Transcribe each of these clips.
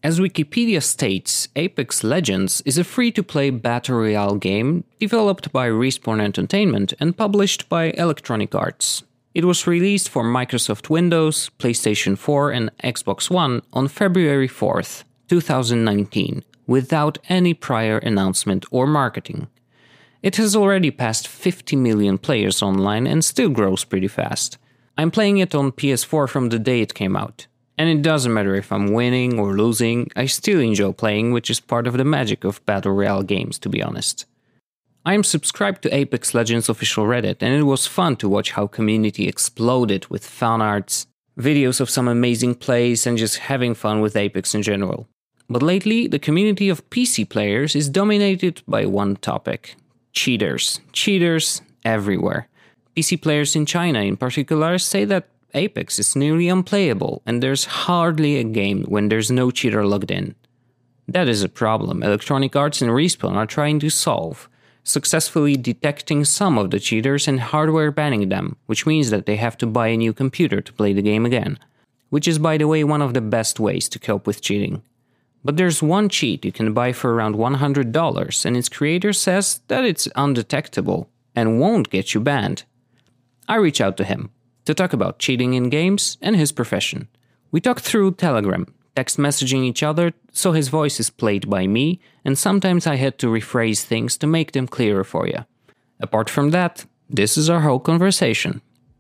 As Wikipedia states, Apex Legends is a free-to-play battle royale game developed by Respawn Entertainment and published by Electronic Arts. It was released for Microsoft Windows, PlayStation 4 and Xbox One on February 4th, 2019, without any prior announcement or marketing. It has already passed 50 million players online and still grows pretty fast. I'm playing it on PS4 from the day it came out. And it doesn't matter if I'm winning or losing, I still enjoy playing, which is part of the magic of Battle Royale games, to be honest. I am subscribed to Apex Legends official Reddit, and it was fun to watch how community exploded with fan arts, videos of some amazing plays, and just having fun with Apex in general. But lately, the community of PC players is dominated by one topic: cheaters. Cheaters everywhere. PC players in China in particular say that Apex is nearly unplayable, and there's hardly a game when there's no cheater logged in. That is a problem Electronic Arts and Respawn are trying to solve, successfully detecting some of the cheaters and hardware banning them, which means that they have to buy a new computer to play the game again. Which is, by the way, one of the best ways to cope with cheating. But there's one cheat you can buy for around $100, and its creator says that it's undetectable and won't get you banned. I reach out to him to talk about cheating in games and his profession. We talk through Telegram, text messaging each other, so his voice is played by me, and sometimes I had to rephrase things to make them clearer for you. Apart from that, this is our whole conversation.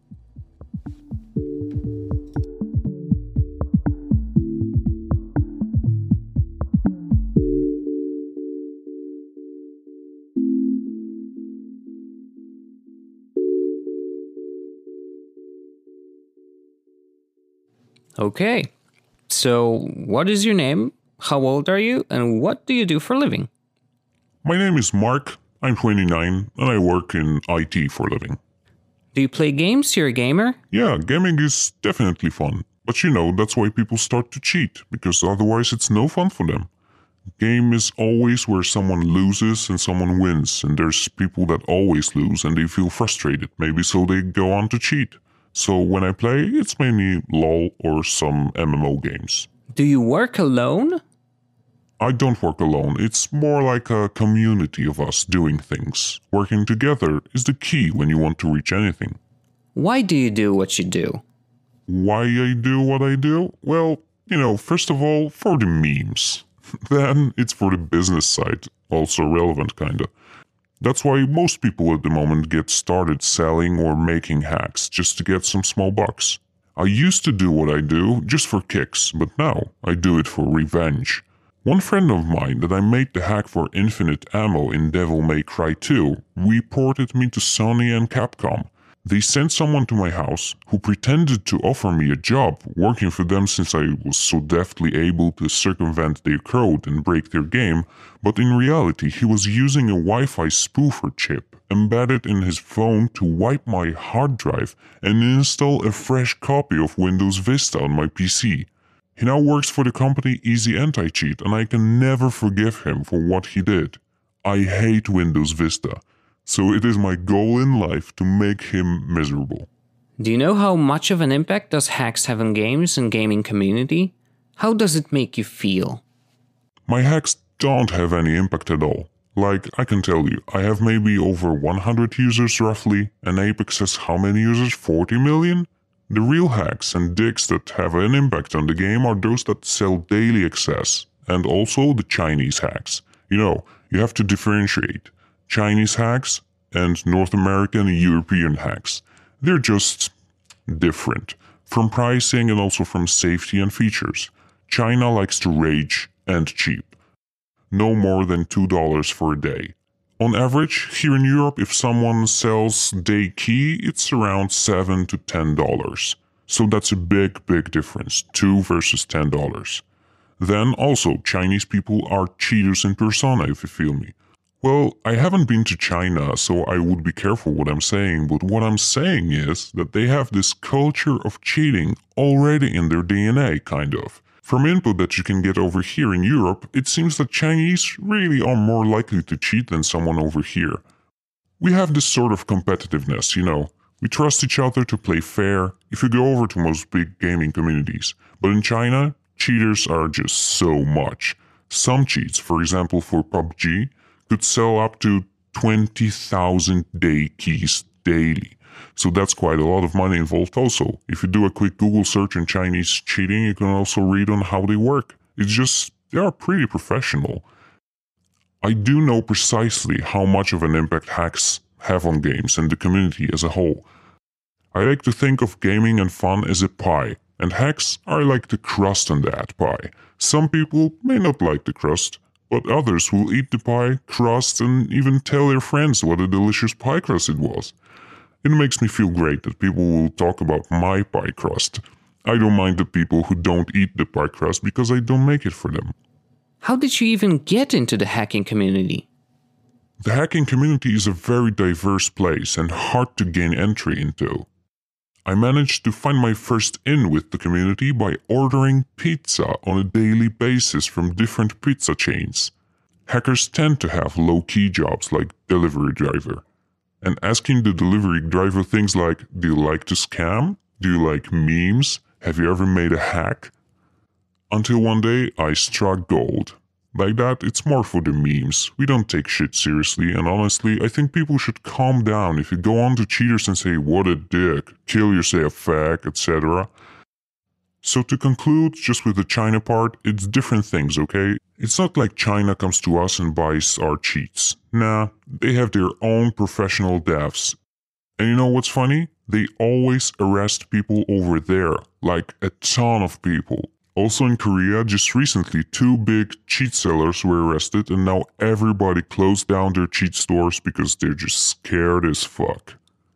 Okay, so what is your name, how old are you, and what do you do for a living? My name is Mark, I'm 29, and I work in IT for a living. Do you play games? You're a gamer? Yeah, gaming is definitely fun. But that's why people start to cheat, because otherwise it's no fun for them. Game is always where someone loses and someone wins, and there's people that always lose and they feel frustrated, maybe so they go on to cheat. So when I play, it's mainly LoL or some MMO games. Do you work alone? I don't work alone. It's more like a community of us doing things. Working together is the key when you want to reach anything. Why do you do what you do? Why I do what I do? Well, first of all, for the memes. Then it's for the business side, also relevant kinda. That's why most people at the moment get started selling or making hacks just to get some small bucks. I used to do what I do just for kicks, but now I do it for revenge. One friend of mine that I made the hack for infinite ammo in Devil May Cry 2 reported me to Sony and Capcom. They sent someone to my house who pretended to offer me a job working for them since I was so deftly able to circumvent their code and break their game, but in reality he was using a Wi-Fi spoofer chip embedded in his phone to wipe my hard drive and install a fresh copy of Windows Vista on my PC. He now works for the company Easy Anti-Cheat, and I can never forgive him for what he did. I hate Windows Vista. So it is my goal in life to make him miserable. Do you know how much of an impact does hacks have on games and gaming community? How does it make you feel? My hacks don't have any impact at all. Like, I can tell you, I have maybe over 100 users roughly, and Apex has how many users? 40 million? The real hacks and digs that have an impact on the game are those that sell daily access, and also the Chinese hacks. You have to differentiate Chinese hacks and North American and European hacks. They're just different, from pricing and also from safety and features. China likes to rage and cheap. No more than $2 for a day. On average, here in Europe, if someone sells day key, it's around $7 to $10. So that's a big difference, $2 versus $10. Then also, Chinese people are cheaters in persona, if you feel me. Well, I haven't been to China, so I would be careful what I'm saying, but what I'm saying is that they have this culture of cheating already in their DNA, kind of. From input that you can get over here in Europe, it seems that Chinese really are more likely to cheat than someone over here. We have this sort of competitiveness, We trust each other to play fair if you go over to most big gaming communities. But in China, Cheaters are just so much. Some cheats, for example for PUBG, could sell up to 20,000 day keys daily. So that's quite a lot of money involved also. If you do a quick Google search on Chinese cheating, you can also read on how they work. It's just, they are pretty professional. I do know precisely how much of an impact hacks have on games and the community as a whole. I like to think of gaming and fun as a pie, and hacks are like the crust on that pie. Some people may not like the crust, but others will eat the pie crust and even tell their friends what a delicious pie crust it was. It makes me feel great that people will talk about my pie crust. I don't mind the people who don't eat the pie crust because I don't make it for them. How did you even get into the hacking community? The hacking community is a very diverse place and hard to gain entry into. I managed to find my first in with the community by ordering pizza on a daily basis from different pizza chains. Hackers tend to have low-key jobs like delivery driver. And asking the delivery driver things like, do you like to scam? Do you like memes? Have you ever made a hack? Until one day I struck gold. Like that, it's more for the memes. We don't take shit seriously, and honestly, I think people should calm down if you go on to cheaters and say, what a dick, kill yourself, fag, etc. So to conclude, just with the China part, it's different things, okay? It's not like China comes to us and buys our cheats. Nah, they have their own professional devs. And you know what's funny? They always arrest people over there, like a ton of people. Also in Korea, just recently 2 big cheat sellers were arrested and now everybody closed down their cheat stores because they're just scared as fuck.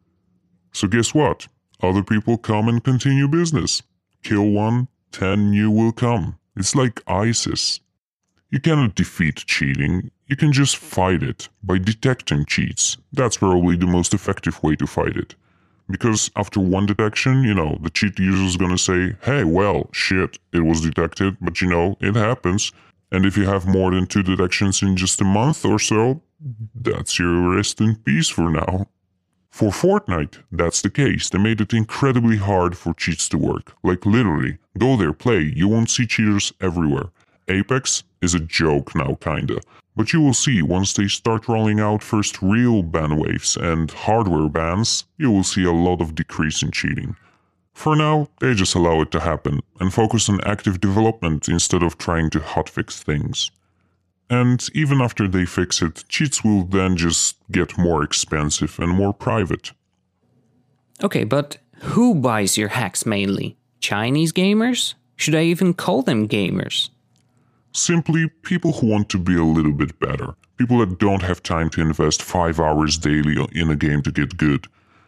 So guess what? Other people come and continue business. Kill one, 10 new will come. It's like ISIS. You cannot defeat cheating, you can just fight it by detecting cheats. That's probably the most effective way to fight it. Because after one detection, the cheat user is gonna say, hey, well, shit, it was detected, but it happens. And if you have more than 2 detections in just a month or so, that's your rest in peace for now. For Fortnite, that's the case. They made it incredibly hard for cheats to work. Like literally, go there, play, you won't see cheaters everywhere. Apex is a joke now kinda. But you will see, once they start rolling out first real ban waves and hardware bans, you will see a lot of decrease in cheating. For now, they just allow it to happen and focus on active development instead of trying to hotfix things. And even after they fix it, cheats will then just get more expensive and more private. Okay, but who buys your hacks mainly? Chinese gamers? Should I even call them gamers? Simply people who want to be a little bit better. People that don't have time to invest 5 hours daily in a game to get good.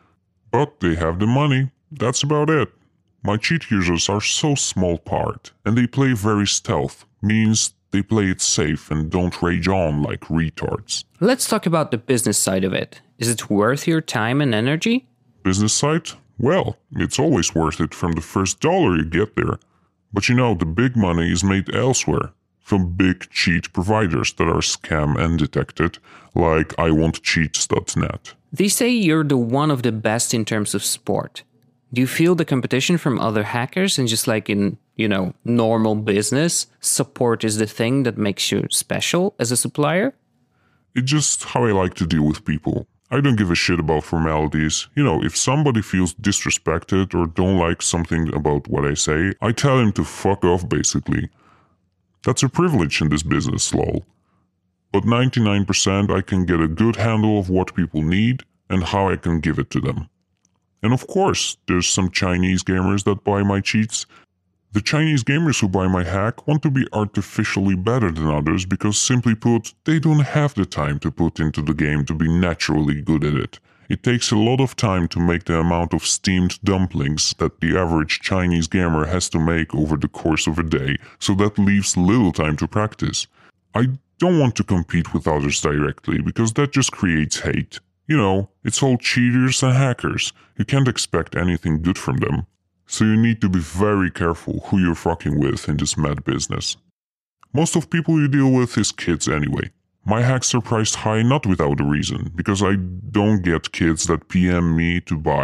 But they have the money. That's about it. My cheat users are so small part, and they play very stealth, means they play it safe and don't rage on like retards. Let's talk about the business side of it. Is it worth your time and energy? Business side? Well, it's always worth it from the first dollar you get there. But the big money is made elsewhere. From big cheat providers that are scam and detected, like iwantcheats.net. They say you're the one of the best in terms of sport. Do you feel the competition from other hackers, and just like in, normal business, support is the thing that makes you special as a supplier? It's just how I like to deal with people. I don't give a shit about formalities. If somebody feels disrespected or don't like something about what I say, I tell him to fuck off basically. That's a privilege in this business, lol. But 99% I can get a good handle of what people need and how I can give it to them. And of course, there's some Chinese gamers that buy my cheats. The Chinese gamers who buy my hack want to be artificially better than others because, simply put, they don't have the time to put into the game to be naturally good at it. It takes a lot of time to make the amount of steamed dumplings that the average Chinese gamer has to make over the course of a day, so that leaves little time to practice. I don't want to compete with others directly, because that just creates hate. It's all cheaters and hackers. You can't expect anything good from them. So you need to be very careful who you're fucking with in this mad business. Most of people you deal with is kids anyway. My hacks are priced high not without a reason, because I don't get kids that PM me to buy.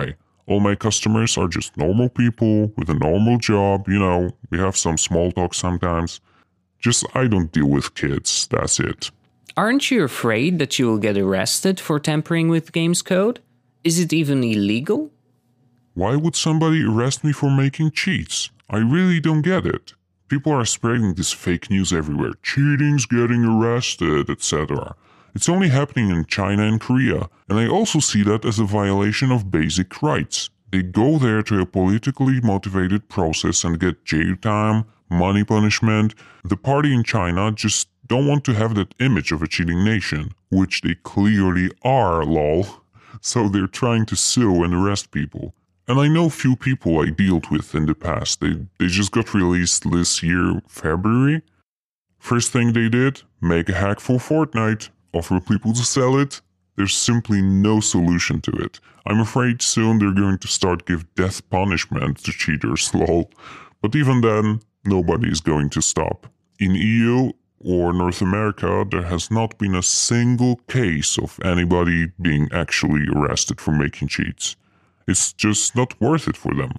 All my customers are just normal people with a normal job, we have some small talk sometimes. Just I don't deal with kids, that's it. Aren't you afraid that you will get arrested for tampering with games code? Is it even illegal? Why would somebody arrest me for making cheats? I really don't get it. People are spreading this fake news everywhere. Cheating's getting arrested, etc. It's only happening in China and Korea, and I also see that as a violation of basic rights. They go there to a politically motivated process and get jail time, money punishment. The party in China just don't want to have that image of a cheating nation, which they clearly are, lol. So they're trying to sue and arrest people. And I know few people I dealt with in the past. They just got released this year, February. First thing they did, make a hack for Fortnite. Offer people to sell it. There's simply no solution to it. I'm afraid soon they're going to start give death punishment to cheaters, lol. But even then, nobody is going to stop. In EU or North America, there has not been a single case of anybody being actually arrested for making cheats. It's just not worth it for them.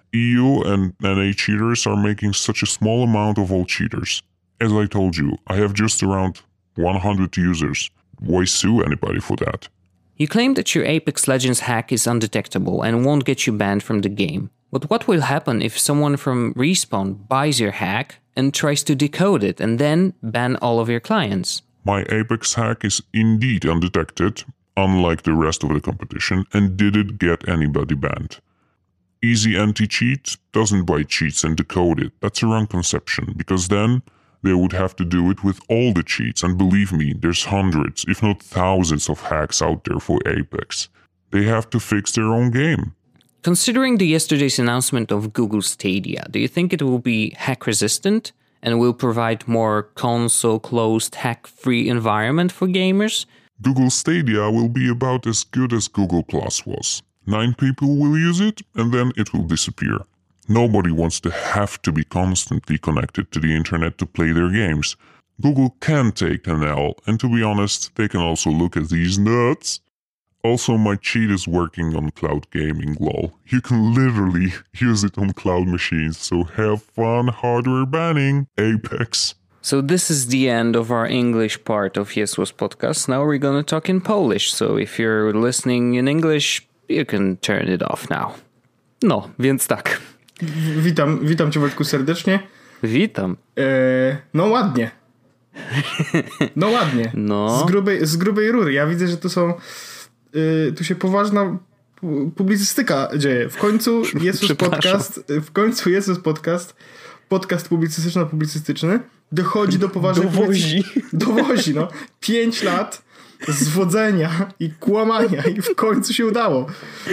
EU and NA cheaters are making such a small amount of all cheaters. As I told you, I have just around 100 users. Why sue anybody for that? You claim that your Apex Legends hack is undetectable and won't get you banned from the game. But what will happen if someone from Respawn buys your hack and tries to decode it and then ban all of your clients? My Apex hack is indeed undetected, unlike the rest of the competition, and didn't get anybody banned. Easy Anti-Cheat doesn't buy cheats and decode it. That's a wrong conception, because then they would have to do it with all the cheats, and believe me, there's hundreds, if not thousands of hacks out there for Apex. They have to fix their own game. Considering yesterday's announcement of Google Stadia, do you think it will be hack-resistant and will provide more console-closed, hack-free environment for gamers? Google Stadia will be about as good as Google Plus was. 9 people will use it, and then it will disappear. Nobody wants to have to be constantly connected to the internet to play their games. Google can take an L, and to be honest, they can also look at these nuts. Also, my cheat is working on cloud gaming, lol. You can literally use it on cloud machines, so have fun hardware banning, Apex. So this is the end of our English part of Jesus podcast. Now we're gonna talk in Polish, so if you're listening in English, you can turn it off now. No, więc tak. Witam cię, Wojtku, serdecznie. Witam. No ładnie. No ładnie. No. Z grubej rury. Ja widzę, że to są... tu się poważna publicystyka dzieje. W końcu jest podcast publicystyczno-publicystyczny dochodzi do poważnej... Dowozi, no. 5 lat zwodzenia i kłamania i w końcu się udało.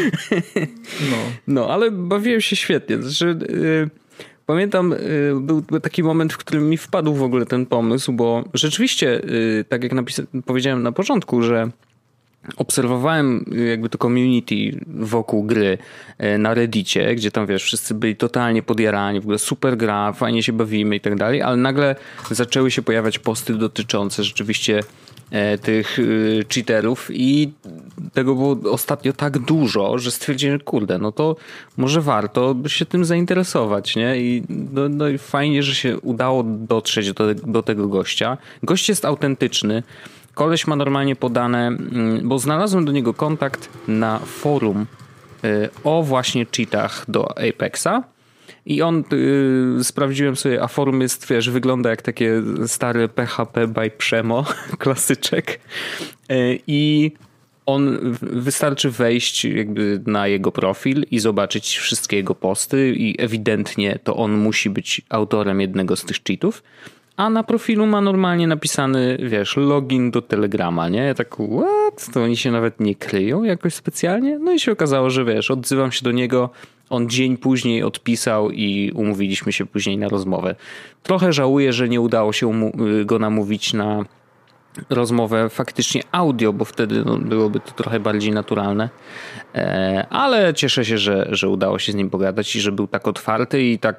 No, ale bawiłem się świetnie. Znaczy, pamiętam, był taki moment, w którym mi wpadł w ogóle ten pomysł, bo rzeczywiście, tak jak powiedziałem na początku, że obserwowałem jakby to community wokół gry na Reddicie, gdzie tam wiesz, wszyscy byli totalnie podjarani, w ogóle super gra, fajnie się bawimy i tak dalej, ale nagle zaczęły się pojawiać posty dotyczące rzeczywiście tych cheaterów i tego było ostatnio tak dużo, że stwierdziłem, kurde, no to może warto się tym zainteresować, nie? I no i fajnie, że się udało dotrzeć do tego gościa. Gość jest autentyczny. Koleś ma normalnie podane, bo znalazłem do niego kontakt na forum o właśnie cheatach do Apexa i on, sprawdziłem sobie, a forum jest, wiesz, wygląda jak takie stare PHP by Przemo, klasyczek i on, wystarczy wejść jakby na jego profil i zobaczyć wszystkie jego posty i ewidentnie to on musi być autorem jednego z tych cheatów. A na profilu ma normalnie napisany, wiesz, login do Telegrama, nie? Ja tak, what? To oni się nawet nie kryją jakoś specjalnie? No i się okazało, że wiesz, odzywam się do niego, on dzień później odpisał i umówiliśmy się później na rozmowę. Trochę żałuję, że nie udało się go namówić na rozmowę faktycznie audio, bo wtedy byłoby to trochę bardziej naturalne. Ale cieszę się, że udało się z nim pogadać i że był tak otwarty i tak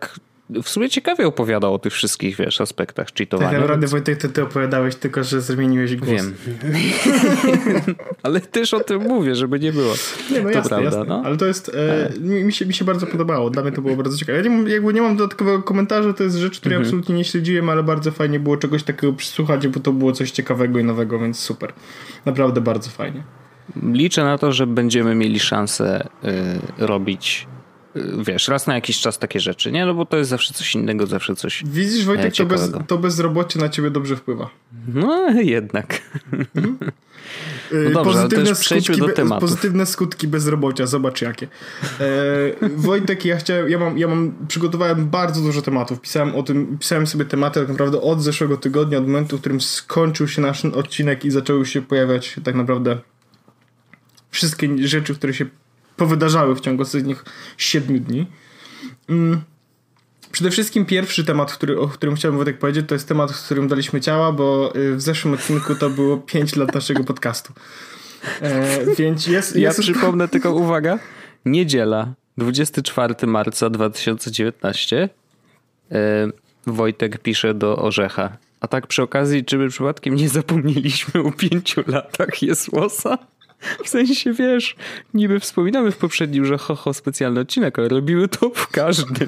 w sumie ciekawie opowiadał o tych wszystkich, wiesz, aspektach cheatowania. Tak naprawdę, Wojtek, ty opowiadałeś, tylko że zmieniłeś głos. Wiem. Ale też o tym mówię, żeby nie było. Nie, no to jasne, prawda, jasne. no. Ale to jest, mi się bardzo podobało. Dla mnie to było bardzo ciekawe. Ja nie mam dodatkowego komentarza, to jest rzecz, której absolutnie nie śledziłem, ale bardzo fajnie było czegoś takiego przysłuchać, bo to było coś ciekawego i nowego, więc super. Naprawdę bardzo fajnie. Liczę na to, że będziemy mieli szansę robić, wiesz, raz na jakiś czas takie rzeczy, nie? No bo to jest zawsze coś innego, zawsze coś Widzisz, Wojtek, ciekawego. to bezrobocie na ciebie dobrze wpływa. No jednak. No dobrze, ale też przejdźmy do tematu. Pozytywne skutki bezrobocia, zobacz jakie. Wojtek, przygotowałem bardzo dużo tematów. Pisałem sobie tematy tak naprawdę od zeszłego tygodnia, od momentu, w którym skończył się nasz odcinek i zaczęły się pojawiać tak naprawdę wszystkie rzeczy, które się powydarzały w ciągu ostatnich 7 dni. Przede wszystkim pierwszy temat, o którym chciałbym, Wojtek, powiedzieć, to jest temat, w którym daliśmy ciała, bo w zeszłym odcinku to było 5 lat naszego podcastu. Więc ja przypomnę tylko, uwaga, niedziela, 24 marca 2019. Wojtek pisze do Orzecha. A tak przy okazji, czy my przypadkiem nie zapomnieliśmy o 5 latach Jesłosa? W sensie, wiesz, niby wspominamy w poprzednim, że specjalny odcinek, ale robimy to w każdym.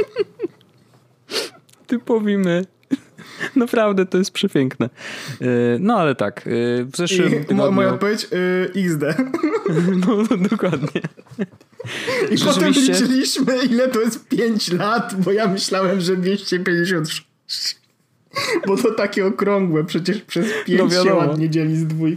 Typowi my. Naprawdę, to jest przepiękne. No ale tak, w zeszłym tygodniu... Moja odpowiedź, XD. No dokładnie. I potem liczyliśmy, ile to jest 5 lat, bo ja myślałem, że 256. Bo to takie okrągłe, przecież przez 5 się ładnie dzieli z 2.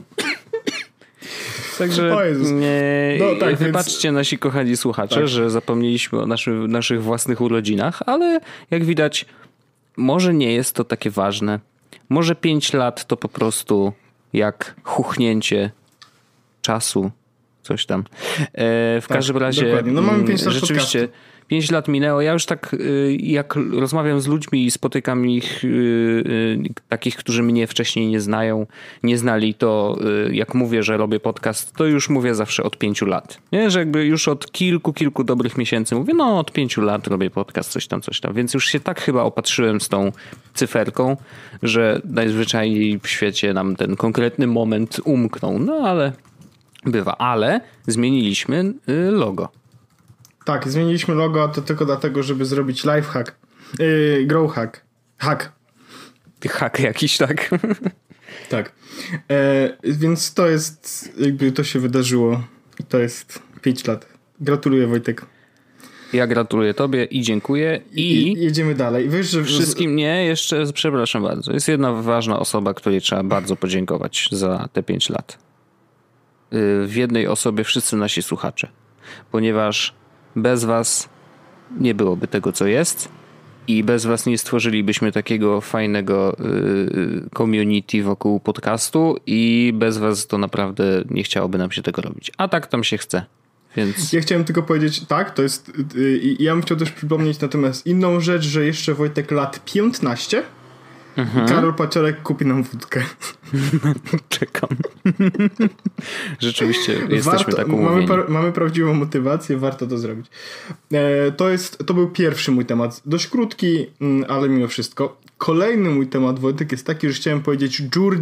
Także wybaczcie nasi kochani słuchacze, że zapomnieliśmy o naszych własnych urodzinach, ale jak widać, może nie jest to takie ważne. Może 5 lat to po prostu jak chuchnięcie czasu, coś tam. W każdym razie no mamy 5 lat rzeczywiście podcastu. 5 lat minęło. Ja już tak jak rozmawiam z ludźmi i spotykam ich takich, którzy mnie wcześniej nie znali, to jak mówię, że robię podcast, to już mówię zawsze od 5 lat. Nie? Że jakby już od kilku dobrych miesięcy mówię, no od 5 lat robię podcast, coś tam. Więc już się tak chyba opatrzyłem z tą cyferką, że najzwyczajniej w świecie nam ten konkretny moment umknął. No ale bywa. Ale zmieniliśmy logo. Tak, zmieniliśmy logo, a to tylko dlatego, żeby zrobić lifehack. Grow hack. Hack. Hack jakiś, tak? Tak. Więc to jest, jakby to się wydarzyło. I to jest 5 lat. Gratuluję, Wojtek. Ja gratuluję tobie i dziękuję. I jedziemy dalej. Wiesz, że wszystkim jeszcze, przepraszam bardzo, jest jedna ważna osoba, której trzeba bardzo podziękować za te 5 lat. W jednej osobie wszyscy nasi słuchacze. Ponieważ bez was nie byłoby tego, co jest i bez was nie stworzylibyśmy takiego fajnego community wokół podcastu i bez was to naprawdę nie chciałoby nam się tego robić. A tak tam się chce. Więc... Ja chciałem tylko powiedzieć, tak, to jest... Ja bym chciał też przypomnieć natomiast inną rzecz, że jeszcze Wojtek lat 15 i Karol Paciorek kupi nam wódkę. Czekam. Rzeczywiście jesteśmy tak umówieni. Mamy prawdziwą motywację, warto to zrobić. To był pierwszy mój temat. Dość krótki, ale mimo wszystko. Kolejny mój temat, Wojtek, jest taki, że chciałem powiedzieć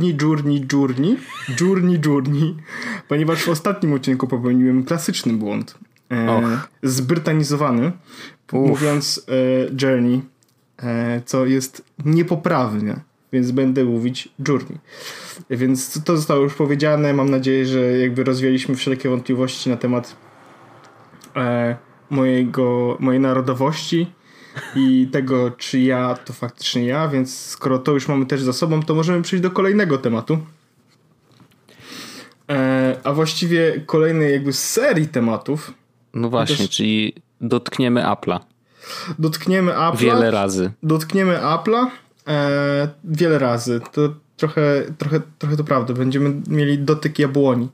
journey, ponieważ w ostatnim odcinku popełniłem klasyczny błąd. Zbrytanizowany, mówiąc journey, co jest niepoprawne, więc będę mówić journey. Więc to zostało już powiedziane. Mam nadzieję, że jakby rozwialiśmy wszelkie wątpliwości na temat mojej narodowości i tego, czy ja to faktycznie ja, więc skoro to już mamy też za sobą, to możemy przejść do kolejnego tematu. A właściwie kolejnej jakby serii tematów. No właśnie, czyli dotkniemy Apple'a. Dotkniemy Apple'a. Wiele razy. Dotkniemy Apple'a wiele razy. To trochę to prawda. Będziemy mieli dotyk jabłoni.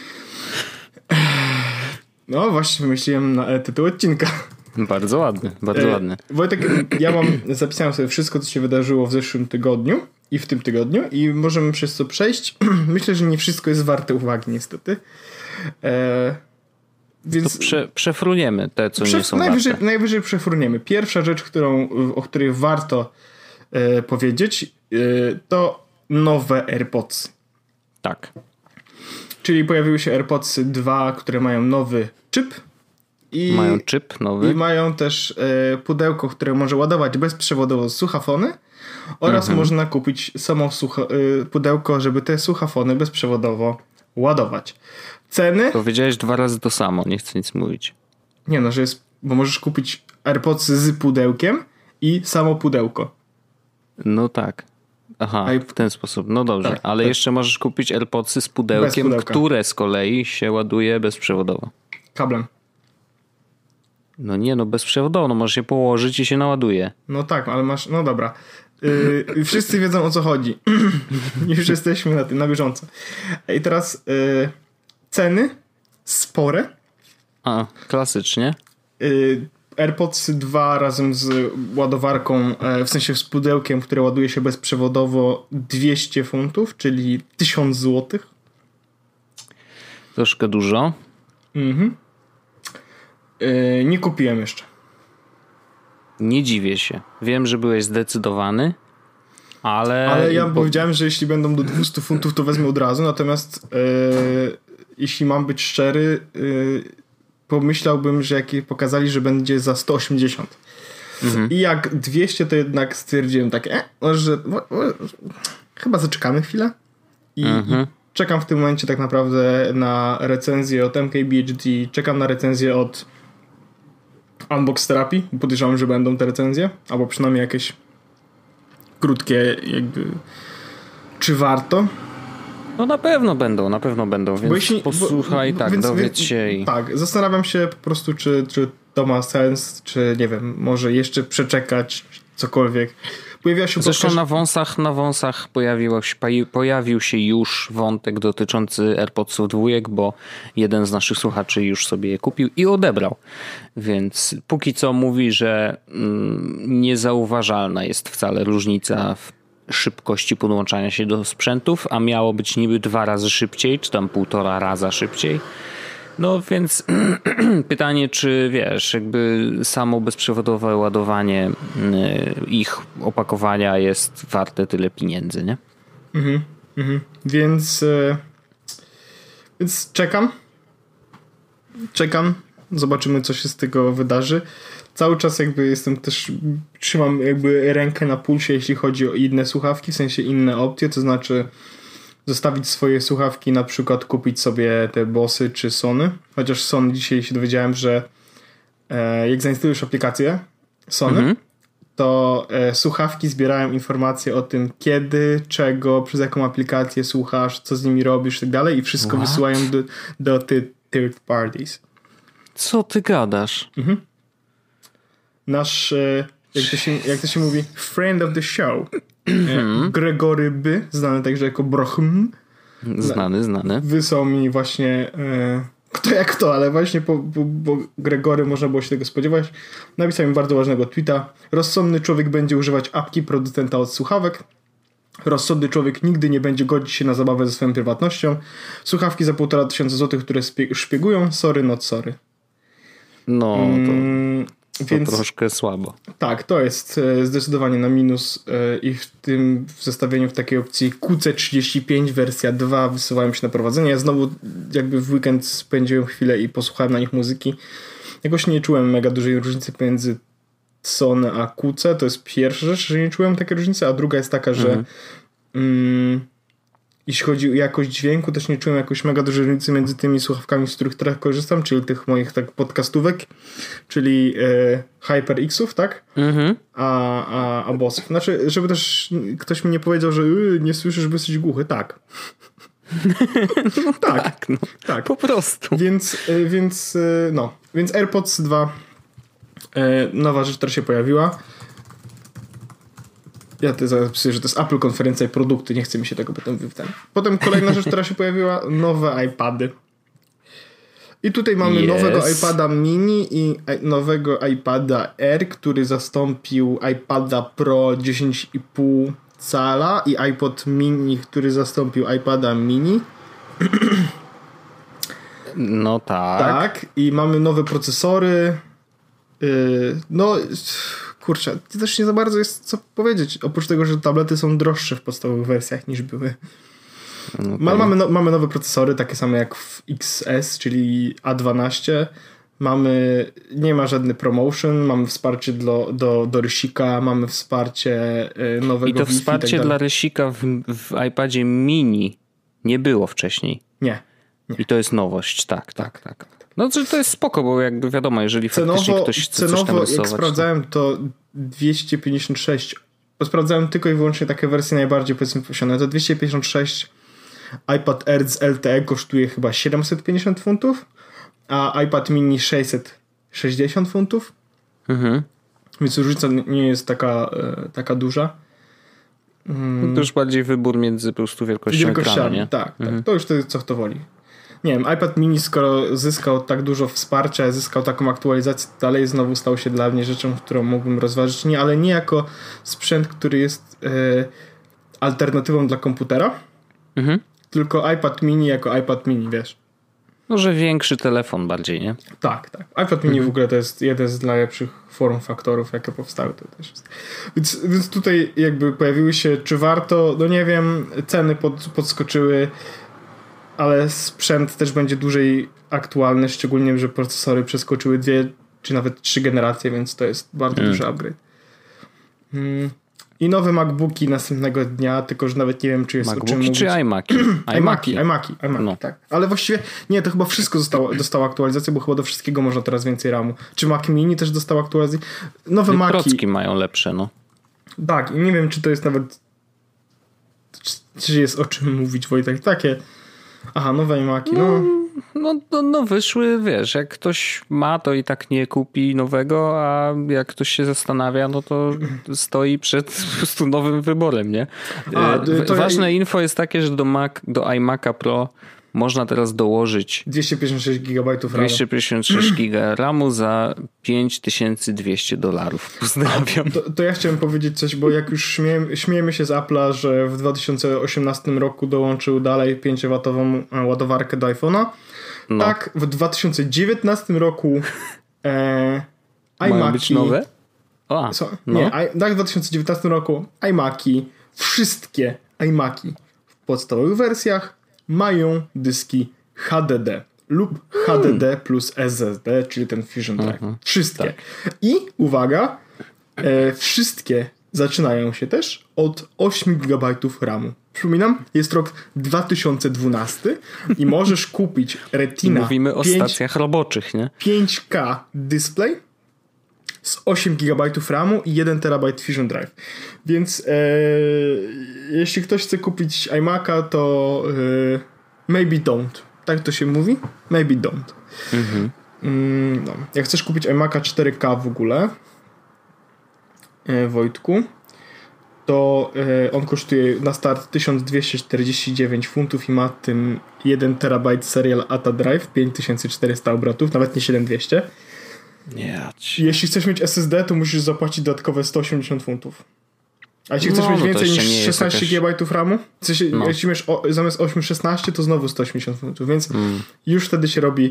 No właśnie wymyśliłem na tytuł odcinka. Bardzo ładny, bardzo ładny. Wojtek, zapisałem sobie wszystko, co się wydarzyło w zeszłym tygodniu i w tym tygodniu i możemy przez to przejść. Myślę, że nie wszystko jest warte uwagi niestety. Więc przefruniemy te, co nie są warte. Najwyżej przefruniemy. Pierwsza rzecz, o której warto powiedzieć, to nowe AirPods. Tak. Czyli pojawiły się AirPods 2, które mają nowy chip. Mają chip nowy. I mają też pudełko, które może ładować bezprzewodowo słuchafony oraz można kupić samo pudełko, żeby te słuchafony bezprzewodowo ładować. Ceny? Powiedziałeś 2 razy to samo, nie chcę nic mówić. Nie no, bo możesz kupić AirPodsy z pudełkiem i samo pudełko. No tak. Aha, w ten sposób. No dobrze, tak, ale jeszcze możesz kupić AirPodsy z pudełkiem, które z kolei się ładuje bezprzewodowo. Kablem. No nie, no bezprzewodowo, no możesz je położyć i się naładuje. No tak, ale masz, no dobra. Wszyscy wiedzą, o co chodzi. Już jesteśmy na bieżąco. I teraz ceny spore. Klasycznie. AirPods 2 razem z ładowarką, w sensie z pudełkiem, które ładuje się bezprzewodowo, 200 funtów, czyli 1000 złotych. Troszkę dużo. Nie kupiłem jeszcze. Nie dziwię się. Wiem, że byłeś zdecydowany, ale ja powiedziałem, że jeśli będą do 200 funtów, to wezmę od razu, natomiast jeśli mam być szczery, pomyślałbym, że jak pokazali, że będzie za 180. I jak 200, to jednak stwierdziłem tak, że chyba zaczekamy chwilę i czekam w tym momencie tak naprawdę na recenzję od MKBHD, czekam na recenzję od Unbox Therapy, podejrzewam, że będą te recenzje, albo przynajmniej jakieś krótkie jakby, czy warto? No na pewno będą, więc posłuchaj, dowiedz się. Tak, zastanawiam się po prostu, czy to ma sens, czy nie wiem, może jeszcze przeczekać cokolwiek. Zresztą na wąsach pojawił się już wątek dotyczący AirPodsów 2, bo jeden z naszych słuchaczy już sobie je kupił i odebrał. Więc póki co mówi, że niezauważalna jest wcale różnica w szybkości podłączania się do sprzętów, a miało być niby 2 razy szybciej, czy tam 1,5 raza szybciej. No więc pytanie, czy wiesz, jakby samo bezprzewodowe ładowanie ich opakowania jest warte tyle pieniędzy, nie? Więc czekam, zobaczymy, co się z tego wydarzy. Cały czas jakby trzymam jakby rękę na pulsie, jeśli chodzi o inne słuchawki, w sensie inne opcje, to znaczy zostawić swoje słuchawki, na przykład kupić sobie te Bossy czy Sony. Chociaż Sony dzisiaj się dowiedziałem, że jak zainstalujesz aplikację Sony, to słuchawki zbierają informacje o tym, kiedy, czego, przez jaką aplikację słuchasz, co z nimi robisz i tak dalej, i wszystko wysyłają do third parties. Co ty gadasz? Nasz, jak to się mówi, friend of the show, Gregory By, znany także jako Brochm. Znany. Wysłał mi właśnie, kto jak to, ale właśnie bo Gregory można było się tego spodziewać. Napisał mi bardzo ważnego tweeta. Rozsądny człowiek będzie używać apki producenta od słuchawek. Rozsądny człowiek nigdy nie będzie godzić się na zabawę ze swoją prywatnością. Słuchawki za 1500 zł, które szpiegują, sorry, not sorry. No, to troszkę słabo. Tak, to jest zdecydowanie na minus i w zestawieniu w takiej opcji QC35 wersja 2 wysyłałem się na prowadzenie. Ja znowu jakby w weekend spędziłem chwilę i posłuchałem na nich muzyki. Jakoś nie czułem mega dużej różnicy pomiędzy Sony a QC. To jest pierwsza rzecz, że nie czułem takiej różnicy, a druga jest taka, że jeśli chodzi o jakość dźwięku, też nie czułem jakoś mega dużej różnicy między tymi słuchawkami, z których teraz korzystam, czyli tych moich tak podcastówek, czyli HyperX-ów, tak? A Bossów. Znaczy, żeby też ktoś mi nie powiedział, że nie słyszysz, bo jesteś głuchy. Tak. Tak. Po prostu. Więc AirPods 2 nowa rzecz, która się pojawiła. Ja zapisuję, że to jest Apple konferencja i produkty, nie chce mi się tego potem wyptać. Potem kolejna rzecz, która się pojawiła, nowe iPady. I tutaj mamy nowego iPada mini i nowego iPada Air, który zastąpił iPada Pro 10,5 cala i iPod mini, który zastąpił iPada mini. No tak. Tak, i mamy nowe procesory. No, kurczę, też nie za bardzo jest co powiedzieć. Oprócz tego, że tablety są droższe w podstawowych wersjach niż były. Okay. Mamy nowe procesory, takie same jak w XS, czyli A12. Nie ma żadny promotion, mamy wsparcie do rysika, mamy wsparcie nowego I to Wi-Fi wsparcie tak dla rysika w iPadzie mini nie było wcześniej. Nie. I to jest nowość, tak. No to jest spoko, bo jakby wiadomo, jeżeli faktycznie ktoś chce coś tam rysować. Jak sprawdzałem to 256, bo sprawdzałem tylko i wyłącznie takie wersje najbardziej powiedzmy posiadane, to 256 iPad Air z LTE kosztuje chyba 750 funtów, a iPad mini 660 funtów. Mhm. Więc różnica nie jest taka duża. To już bardziej wybór między po prostu wielkością ekranu, nie? Tak. To już to jest co kto woli. Nie wiem, iPad mini skoro zyskał tak dużo wsparcia, zyskał taką aktualizację, dalej znowu stał się dla mnie rzeczą, którą mógłbym rozważyć, ale nie jako sprzęt, który jest alternatywą dla komputera, tylko iPad mini jako iPad mini, wiesz. No, że większy telefon bardziej, nie? Tak. iPad mini w ogóle to jest jeden z najlepszych form faktorów, jakie powstały. To też jest. Więc tutaj jakby pojawiły się, czy warto, no nie wiem, ceny podskoczyły, ale sprzęt też będzie dłużej aktualny, szczególnie, że procesory przeskoczyły 2 czy nawet 3 generacje, więc to jest bardzo duży upgrade. I nowe MacBooki następnego dnia, tylko że nawet nie wiem, czy jest MacBooki o czym mówić. czy iMaki? iMaki, no. Tak. Ale właściwie nie, to chyba wszystko dostało aktualizację, bo chyba do wszystkiego można teraz więcej RAMu. Czy Mac Mini też dostał aktualizację? Nowe Maci. Procki mają lepsze, no. Tak, i nie wiem, czy to jest nawet czy jest o czym mówić, Wojtek. Takie nowe iMaki, No wyszły, wiesz, jak ktoś ma, to i tak nie kupi nowego, a jak ktoś się zastanawia, no to stoi przed po prostu nowym wyborem, nie? Ważne info jest takie, że do iMac'a Pro można teraz dołożyć 256 GB RAMu. 256 GB RAMu za $5200. Pozdrawiam. To ja chciałem powiedzieć coś, bo jak już śmiejemy się z Apple'a, że w 2018 roku dołączył dalej 5W ładowarkę do iPhone'a. No. Tak, w 2019 roku mają być nowe? Tak, w 2019 roku iMaki, wszystkie iMaki w podstawowych wersjach mają dyski HDD lub HDD plus SSD, czyli ten Fusion Drive. Wszystkie. Tak. I uwaga, wszystkie zaczynają się też od 8 GB RAMu. Przypominam, jest rok 2012 i możesz kupić Retina. Mówimy o stacjach roboczych, nie? 5K display z 8 GB RAMu i 1 TB Fusion Drive. Więc jeśli ktoś chce kupić iMac'a, to maybe don't. Tak to się mówi? Maybe don't. No. Jak chcesz kupić iMac'a 4K w ogóle, Wojtku, to on kosztuje na start 1249 funtów i ma tym 1 TB Serial ATA Drive, 5400 obrotów, nawet nie 7200. Jeśli chcesz mieć SSD, to musisz zapłacić dodatkowe 180 funtów. A jeśli chcesz mieć więcej niż 16 GB RAMu, jeśli masz zamiast 816, to znowu 180 funtów, więc już wtedy się robi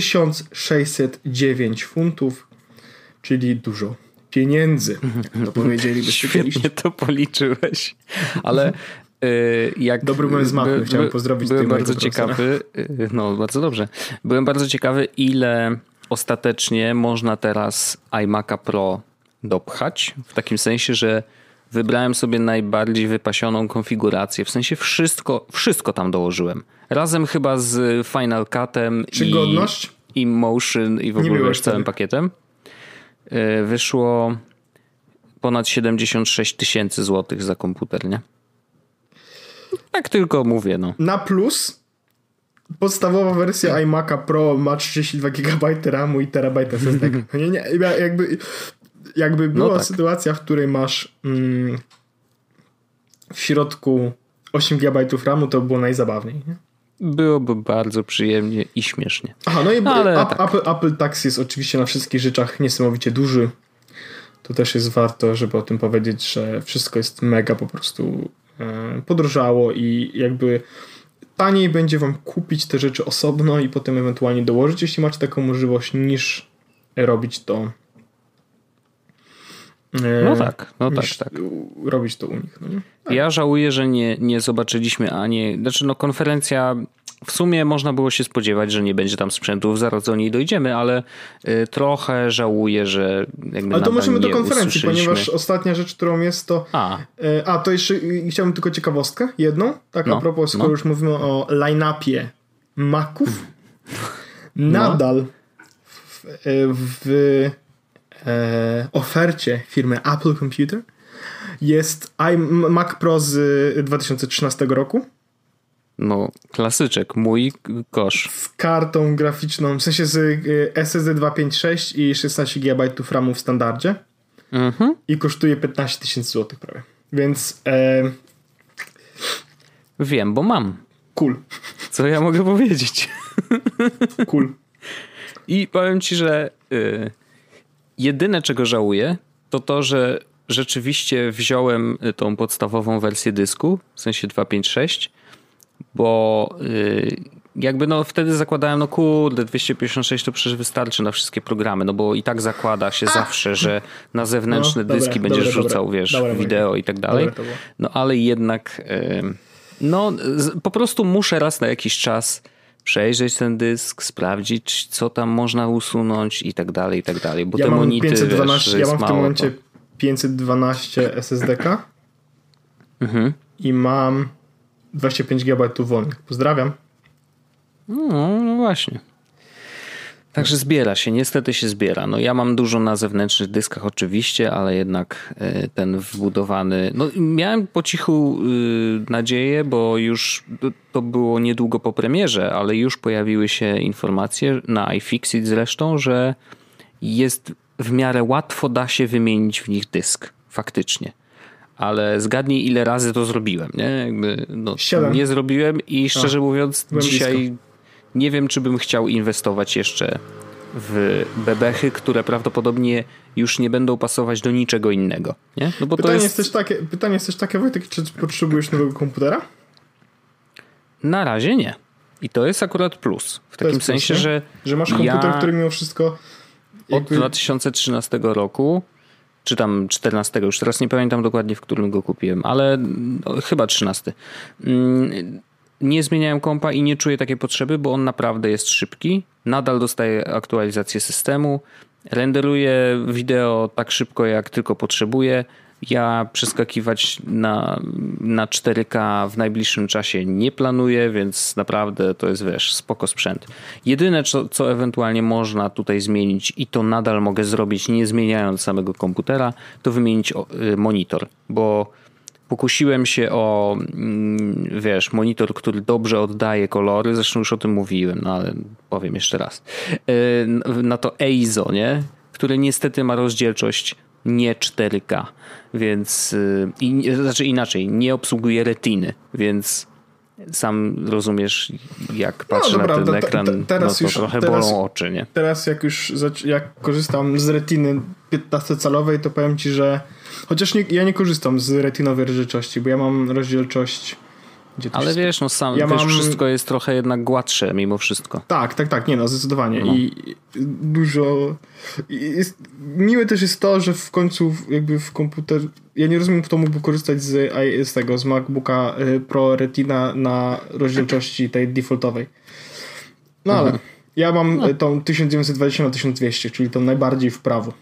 1609 funtów, czyli dużo pieniędzy, jak to powiedzielibyście. Świetnie to policzyłeś, ale dobry byłem z mapy, chciałem pozdrowić. Byłem bardzo ciekawy, bardzo dobrze. Byłem bardzo ciekawy, ile ostatecznie można teraz iMac'a Pro dopchać, w takim sensie, że wybrałem sobie najbardziej wypasioną konfigurację, w sensie wszystko tam dołożyłem. Razem chyba z Final Cut'em i Motion i w ogóle całym pakietem. Wyszło ponad 76 000 złotych za komputer, nie? Tak tylko mówię, no. Na plus podstawowa wersja iMac'a Pro ma 32 GB RAMu i terabajt SSD. Jakby była sytuacja, w której masz w środku 8 GB RAMu, to było najzabawniej, nie? Byłoby bardzo przyjemnie i śmiesznie. Apple Tax jest oczywiście na wszystkich rzeczach niesamowicie duży. To też jest warto, żeby o tym powiedzieć, że wszystko jest mega po prostu podrożało i jakby taniej będzie wam kupić te rzeczy osobno i potem ewentualnie dołożyć, jeśli macie taką możliwość, niż robić to. No tak. Robić to u nich. No nie? Tak. Ja żałuję, że nie zobaczyliśmy konferencja, w sumie można było się spodziewać, że nie będzie tam sprzętów, zaraz do niej dojdziemy, ale trochę żałuję, że jakby ale to możemy do konferencji, usłyszeliśmy. ponieważ ostatnia rzecz, którą jest to... to jeszcze chciałbym tylko ciekawostkę, jedną, tak a propos, skoro już mówimy o line-upie Maców, nadal w ofercie firmy Apple Computer jest Mac Pro z 2013 roku. No, klasyczek, mój kosz. Z kartą graficzną, w sensie z SSD 256 i 16 GB RAMu w standardzie. I kosztuje 15 000 złotych prawie. Więc wiem, bo mam. Cool. Co ja mogę powiedzieć? Cool. I powiem ci, że jedyne czego żałuję, to, że rzeczywiście wziąłem tą podstawową wersję dysku, w sensie 256, bo jakby wtedy zakładałem, 256 to przecież wystarczy na wszystkie programy, bo i tak zakłada się zawsze, że na zewnętrzne dyski będziesz rzucał, wideo i tak dalej. Ale jednak po prostu muszę raz na jakiś czas przejrzeć ten dysk, sprawdzić, co tam można usunąć i tak dalej, bo ja te mam monity, 512, ja mam w tym momencie 512 SSD-ka i mam 25 GB wolnych. Pozdrawiam. No właśnie. Także zbiera się, niestety się zbiera. Ja mam dużo na zewnętrznych dyskach oczywiście, ale jednak ten wbudowany... miałem po cichu nadzieję, bo już to było niedługo po premierze, ale już pojawiły się informacje na iFixit zresztą, że jest w miarę łatwo da się wymienić w nich dysk. Faktycznie. Ale zgadnij, ile razy to zrobiłem, nie? Nie zrobiłem i szczerze mówiąc dzisiaj nie wiem, czy bym chciał inwestować jeszcze w bebechy, które prawdopodobnie już nie będą pasować do niczego innego. Nie? Bo pytanie jest też takie, Wojtek, czy potrzebujesz nowego komputera? Na razie nie. I to jest akurat plus. W takim sensie, że masz komputer, który mimo wszystko... Od 2013 roku czy tam 14, już teraz nie pamiętam dokładnie, w którym go kupiłem, ale chyba 13. Nie zmieniałem kompa i nie czuję takiej potrzeby, bo on naprawdę jest szybki. Nadal dostaje aktualizację systemu. Renderuje wideo tak szybko, jak tylko potrzebuję. Ja przeskakiwać na 4K w najbliższym czasie nie planuję, więc naprawdę to jest, spoko sprzęt. Jedyne, co ewentualnie można tutaj zmienić i to nadal mogę zrobić, nie zmieniając samego komputera, to wymienić monitor, bo pokusiłem się o, monitor, który dobrze oddaje kolory, zresztą już o tym mówiłem, ale powiem jeszcze raz. Na to EIZO, nie? Które niestety ma rozdzielczość nie 4K, więc znaczy inaczej, nie obsługuje retiny, więc sam rozumiesz, jak patrzę na ten ekran, to trochę bolą oczy, nie? Teraz jak korzystam z retiny 15-calowej, to powiem ci, że chociaż ja nie korzystam z retinowej rozdzielczości, bo ja mam rozdzielczość... Ale wszystko jest trochę jednak gładsze mimo wszystko. Tak, zdecydowanie. I dużo... Miłe też jest to, że w końcu jakby w komputer... Ja nie rozumiem, kto mógłby korzystać z MacBooka Pro Retina na rozdzielczości tej defaultowej. Ale ja mam tą 1920 na 1200, czyli tą najbardziej w prawo.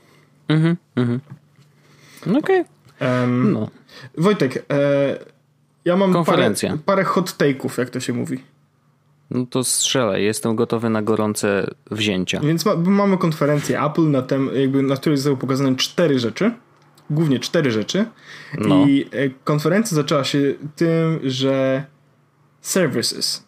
Okej. Wojtek, ja mam parę hot take'ów, jak to się mówi. No to strzelaj, jestem gotowy na gorące wzięcia. Więc mamy konferencję Apple, na której zostały pokazane 4 rzeczy. Głównie 4 rzeczy. I konferencja zaczęła się tym, że services.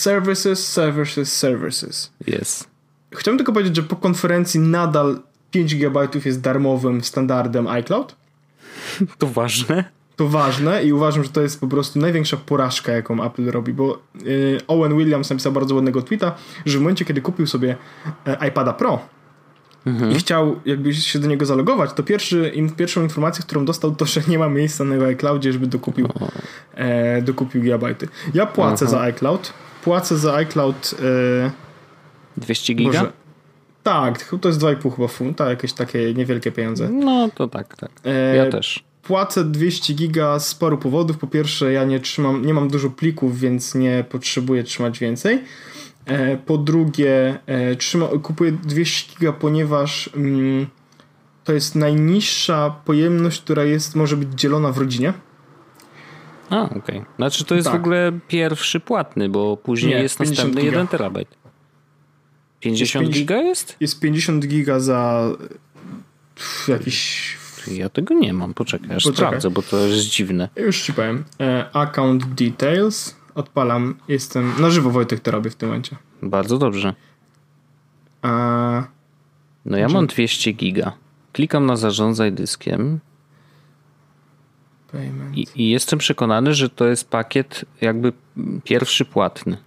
Yes. Chciałem tylko powiedzieć, że po konferencji nadal 5 GB jest darmowym standardem iCloud. To ważne. To ważne i uważam, że to jest po prostu największa porażka, jaką Apple robi, bo Owen Williams napisał bardzo ładnego tweeta, że w momencie, kiedy kupił sobie iPada Pro, i chciał jakby się do niego zalogować, to pierwszą informację, którą dostał, to, że nie ma miejsca na jego iCloudzie, żeby dokupił gigabajty. Ja płacę za iCloud. Płacę za iCloud 200 giga? Boże, tak, to jest 2,5 chyba funta, jakieś takie niewielkie pieniądze. No to tak. Ja też. Płacę 200 giga z paru powodów. Po pierwsze, ja nie mam dużo plików, więc nie potrzebuję trzymać więcej. Po drugie, kupuję 200 giga, ponieważ to jest najniższa pojemność, która może być dzielona w rodzinie. Okej. Znaczy to jest w ogóle pierwszy płatny, bo później jest następny 1 terabajt. 50 giga jest? Jest 50 giga za jakiś... Ja tego nie mam, poczekaj, sprawdzę, bo to jest dziwne. Już ci powiem. Account details. Odpalam. Jestem na żywo, Wojtek, to robię w tym momencie. Bardzo dobrze. No ja mam 200 giga. Klikam na zarządzaj dyskiem. I jestem przekonany, że to jest pakiet jakby pierwszy płatny.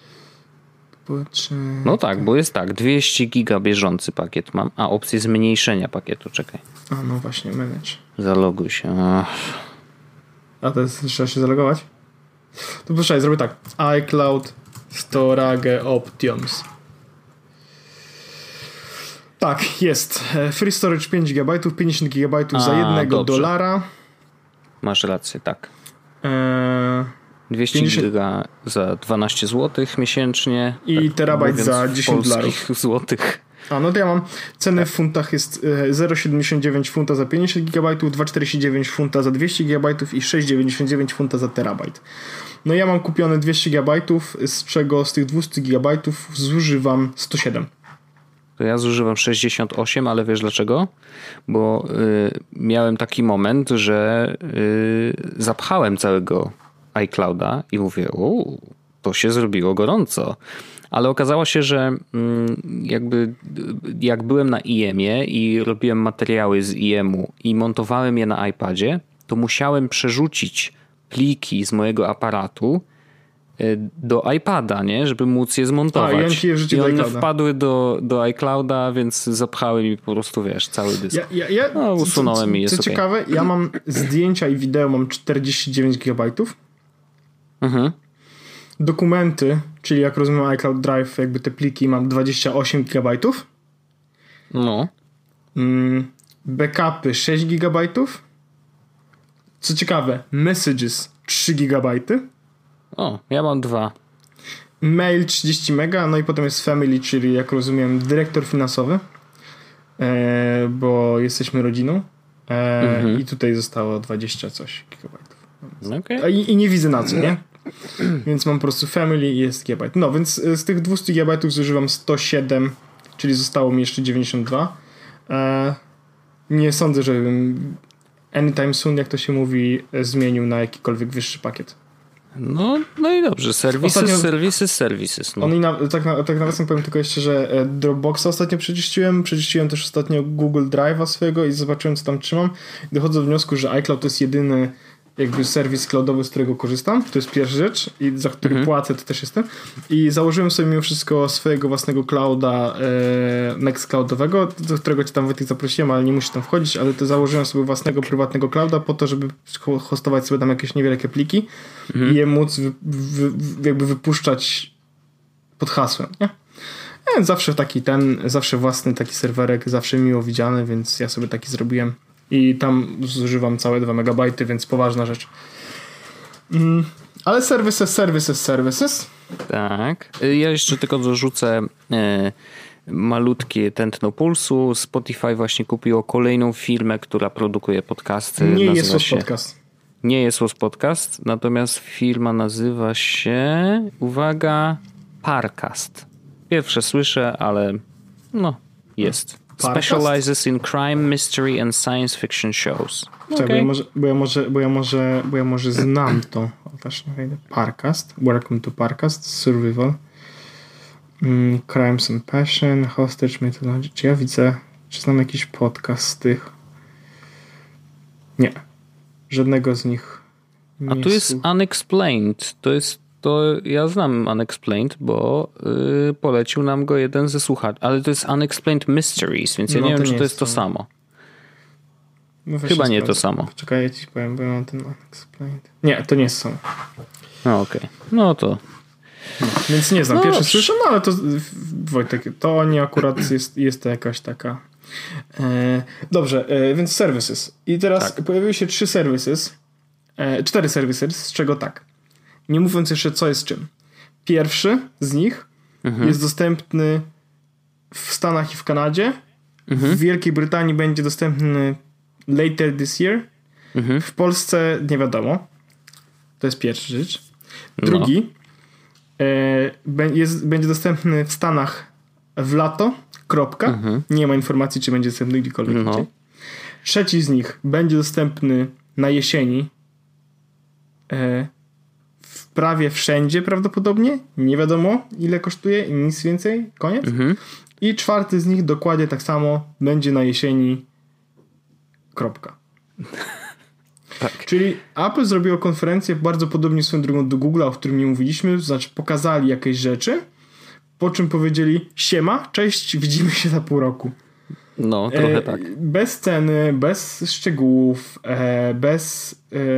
No tak, bo jest tak, 200 giga bieżący pakiet mam, a opcję zmniejszenia pakietu, czekaj. No właśnie, manage. Zaloguj się. A to jest, trzeba się zalogować? To poczekaj, zrobię tak. iCloud Storage Options. Tak, jest. Free storage 5 GB, 50 GB za $1. Masz rację, tak. 200 giga za 12 zł miesięcznie. I tak terabajt za $10. Złotych. No to ja mam ceny w funtach jest 0,79 funta za 50 GB, 2,49 funta za 200 GB i 6,99 funta za terabajt. No ja mam kupione 200 GB, z czego z tych 200 GB zużywam 107. To ja zużywam 68, ale wiesz dlaczego? Bo miałem taki moment, że zapchałem całego iClouda i mówię, to się zrobiło gorąco. Ale okazało się, że jak byłem na IEM-ie i robiłem materiały z IEM-u i montowałem je na iPadzie, to musiałem przerzucić pliki z mojego aparatu do iPada, nie? Żeby móc je zmontować. I one wpadły do iClouda, więc zapchały mi po prostu, wiesz, cały dysk. Usunąłem i jest Co ciekawe, ja mam zdjęcia i wideo, mam 49 GB. Dokumenty, czyli jak rozumiem iCloud Drive, jakby te pliki, mam 28 GB. No. Backupy 6 GB. Co ciekawe, messages 3 GB. Ja mam 2. Mail 30 mega, no i potem jest family, czyli jak rozumiem dyrektor finansowy, bo jesteśmy rodziną. I tutaj zostało 20 coś gigabajtów. Okay. I nie widzę na co, nie? Więc mam po prostu family i jest gigabajt. No więc z tych 200 gigabajtów zużywam 107, czyli zostało mi jeszcze 92. Nie sądzę, żebym anytime soon, jak to się mówi, zmienił na jakikolwiek wyższy pakiet. No i dobrze, services. No. Tak nawiasem powiem tylko jeszcze, że Dropboxa ostatnio przeczyściłem też ostatnio Google Drive'a swojego i zobaczyłem, co tam trzymam. Dochodzę do wniosku, że iCloud to jest jedyny jakby serwis cloudowy, z którego korzystam. To jest pierwsza rzecz i za który płacę, to też jestem. I założyłem sobie mimo wszystko swojego własnego clouda Nextcloudowego, do którego cię tam Wojtek zaprosiłem, ale nie musisz tam wchodzić, ale to założyłem sobie własnego prywatnego clouda po to, żeby hostować sobie tam jakieś niewielkie pliki i je móc jakby wypuszczać pod hasłem, nie? Zawsze własny taki serwerek, zawsze miło widziany, więc ja sobie taki zrobiłem. I tam zużywam całe 2 megabajty, więc poważna rzecz. Ale services. Tak. Ja jeszcze tylko dorzucę malutkie tętno pulsu. Spotify właśnie kupiło kolejną firmę, która produkuje podcasty. Nie jest podcast. Nie jest podcast, natomiast firma nazywa się, uwaga, Parcast. Pierwsze słyszę, ale jest. Specializes in crime, mystery and science fiction shows. Okay. Bo ja może znam to. Właśnie wejdę. Parcast. Welcome to Parcast. Survival. Crimes and Passion. Hostage Mythology. Czy ja widzę, czy znam jakiś podcast z tych? Nie. Żadnego z nich nie. A tu jest Unexplained. To jest to ja znam Unexplained, bo polecił nam go jeden ze słuchaczy. Ale to jest Unexplained Mysteries, więc ja nie wiem, czy to jest to samo. No chyba nie to samo. Czekaj, ja ci powiem, bo ja mam ten Unexplained. Nie, to nie jest samo. No okej. No to... No, więc nie znam. Pierwszy słyszę, no ale to Wojtek, to nie akurat jest to jakaś taka... Dobrze, więc services. I teraz pojawiły się 4 services, z czego tak. Nie mówiąc jeszcze co jest czym. Pierwszy z nich jest dostępny w Stanach i w Kanadzie. W Wielkiej Brytanii będzie dostępny later this year. W Polsce nie wiadomo. To jest pierwsza rzecz. Drugi będzie dostępny w Stanach w lato. Kropka. Nie ma informacji, czy będzie dostępny gdziekolwiek indziej. Trzeci z nich będzie dostępny na jesieni w prawie wszędzie prawdopodobnie. Nie wiadomo, ile kosztuje i nic więcej. Koniec. I czwarty z nich dokładnie tak samo będzie na jesieni. Kropka. Tak. Czyli Apple zrobiło konferencję bardzo podobnie swoją drogą do Google'a, o którym nie mówiliśmy. Znaczy pokazali jakieś rzeczy, po czym powiedzieli: siema, cześć, widzimy się za pół roku. No, trochę tak. Bez ceny, bez szczegółów, bez...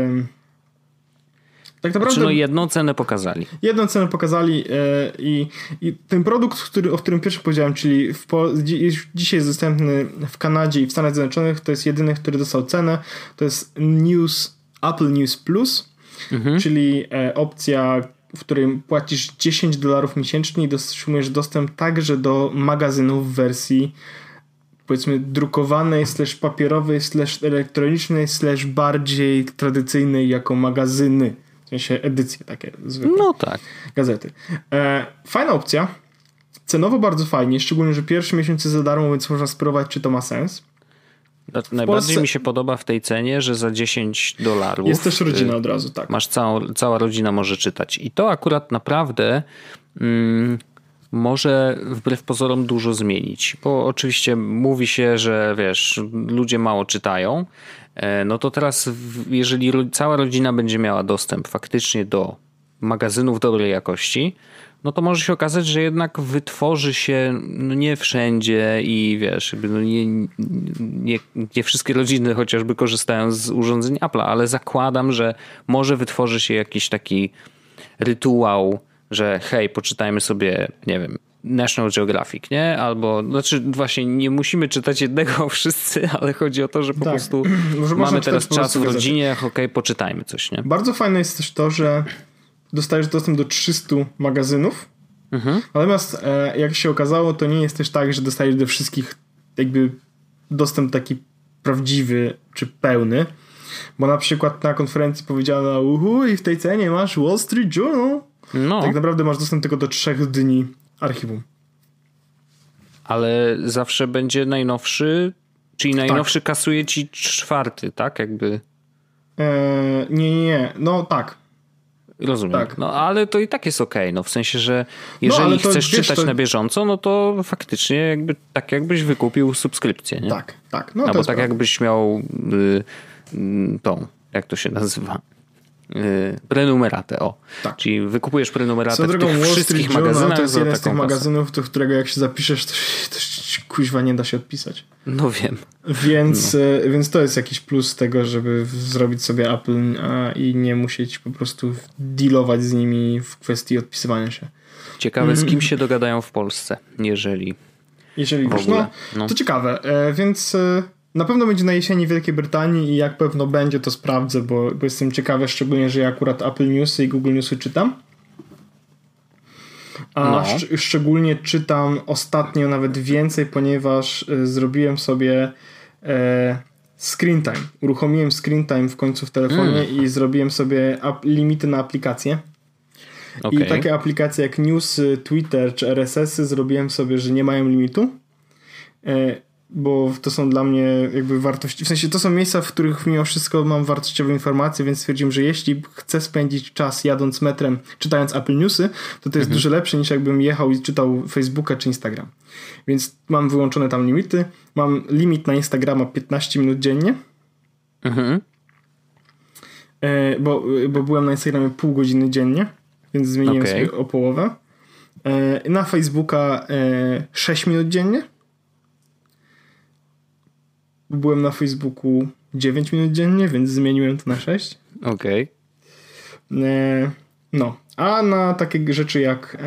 tak naprawdę... Znaczy, jedną cenę pokazali. Jedną cenę pokazali i ten produkt, o którym pierwszy powiedziałem, czyli dzisiaj jest dostępny w Kanadzie i w Stanach Zjednoczonych, to jest jedyny, który dostał cenę. To jest Apple News Plus, czyli opcja, w której płacisz $10 miesięcznie i otrzymujesz dostęp także do magazynów w wersji powiedzmy drukowanej, /papierowej, /elektronicznej, /bardziej tradycyjnej jako magazyny. W sensie edycje takie zwykłe. No tak. Gazety. Fajna opcja. Cenowo bardzo fajnie, szczególnie, że pierwszy miesiąc jest za darmo, więc można spróbować, czy to ma sens. Najbardziej mi się podoba w tej cenie, że za $10 jest też rodzina od razu, tak. Masz cała rodzina może czytać. I to akurat naprawdę może wbrew pozorom dużo zmienić. Bo oczywiście mówi się, że wiesz, ludzie mało czytają. No to teraz, jeżeli cała rodzina będzie miała dostęp faktycznie do magazynów dobrej jakości, no to może się okazać, że jednak wytworzy się nie wszędzie i wiesz, nie wszystkie rodziny chociażby korzystają z urządzeń Apple'a, ale zakładam, że może wytworzy się jakiś taki rytuał, że hej, poczytajmy sobie, nie wiem, National Geographic, nie? Albo, znaczy właśnie nie musimy czytać jednego wszyscy, ale chodzi o to, że po prostu mamy teraz czas w rodzinie, okej, poczytajmy coś, nie? Bardzo fajne jest też to, że dostajesz dostęp do 300 magazynów, natomiast jak się okazało, to nie jest też tak, że dostajesz do wszystkich jakby dostęp taki prawdziwy czy pełny, bo na przykład na konferencji powiedziano, i w tej cenie masz Wall Street Journal. No. Tak naprawdę masz dostęp tylko do 3 dni archiwum. Ale zawsze będzie najnowszy, czyli najnowszy kasuje ci 4, tak? Jakby. Nie. No tak. Rozumiem. Tak. No ale to i tak jest okej. No w sensie, że jeżeli chcesz czytać na bieżąco, no to faktycznie jakby tak jakbyś wykupił subskrypcję, nie? Tak. No bo tak jakbyś miał tą, jak to się nazywa? Prenumeratę, tak. Czyli wykupujesz prenumeratę w tych wszystkich magazynach. To jest jeden z tych magazynów, do którego jak się zapiszesz, to kuźwa nie da się odpisać. No wiem. Więc to jest jakiś plus tego, żeby zrobić sobie Apple i nie musieć po prostu dealować z nimi w kwestii odpisywania się. Ciekawe, z kim się dogadają w Polsce, jeżeli w ogóle. No, to ciekawe, więc na pewno będzie na jesieni w Wielkiej Brytanii i jak pewno będzie, to sprawdzę, bo jestem ciekawy, szczególnie, że ja akurat Apple Newsy i Google Newsy czytam. Szczególnie czytam ostatnio nawet więcej, ponieważ zrobiłem sobie screen time. Uruchomiłem screen time w końcu w telefonie i zrobiłem sobie limity na aplikacje. Okay. I takie aplikacje jak Newsy, Twitter czy RSS-y zrobiłem sobie, że nie mają limitu. Bo to są dla mnie jakby wartości, w sensie to są miejsca, w których mimo wszystko mam wartościowe informacje, więc stwierdziłem, że jeśli chcę spędzić czas jadąc metrem, czytając Apple Newsy, to jest dużo lepsze niż jakbym jechał i czytał Facebooka czy Instagram. Więc mam wyłączone tam limity. Mam limit na Instagrama 15 minut dziennie. Bo byłem na Instagramie pół godziny dziennie. więc zmieniłem sobie o połowę. Na Facebooka 6 minut dziennie. Byłem na Facebooku 9 minut dziennie, więc zmieniłem to na 6. Okej. No. A na takie rzeczy jak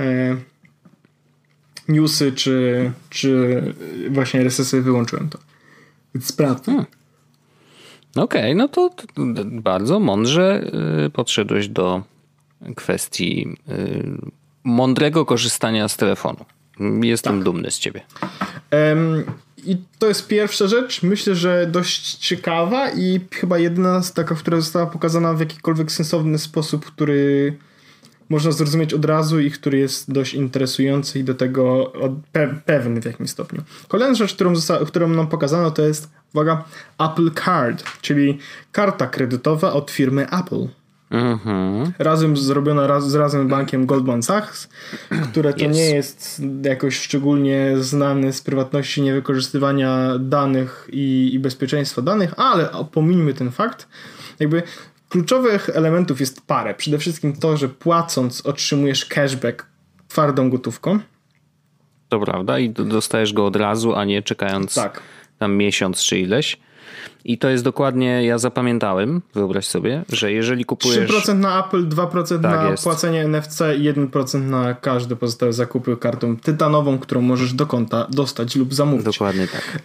newsy czy właśnie RSS-y wyłączyłem to. Więc sprawdzę. Okej, no to bardzo mądrze podszedłeś do kwestii mądrego korzystania z telefonu. Jestem dumny z ciebie. I to jest pierwsza rzecz, myślę, że dość ciekawa i chyba jedyna taka, która została pokazana w jakikolwiek sensowny sposób, który można zrozumieć od razu i który jest dość interesujący i do tego pewny w jakimś stopniu. Kolejna rzecz, którą nam pokazano, to jest, uwaga, Apple Card, czyli karta kredytowa od firmy Apple. Zrobiona z razem bankiem Goldman Sachs, które to nie jest jakoś szczególnie znany z prywatności, niewykorzystywania danych i bezpieczeństwa danych, ale pomińmy ten fakt. Jakby kluczowych elementów jest parę. Przede wszystkim to, że płacąc otrzymujesz cashback twardą gotówką. To prawda i dostajesz go od razu, a nie czekając tam miesiąc czy ileś. I to jest dokładnie, ja zapamiętałem, wyobraź sobie, że jeżeli kupujesz... 3% na Apple, 2% na płacenie NFC i 1% na każde pozostałe zakupy kartą tytanową, którą możesz do konta dostać lub zamówić. Dokładnie tak.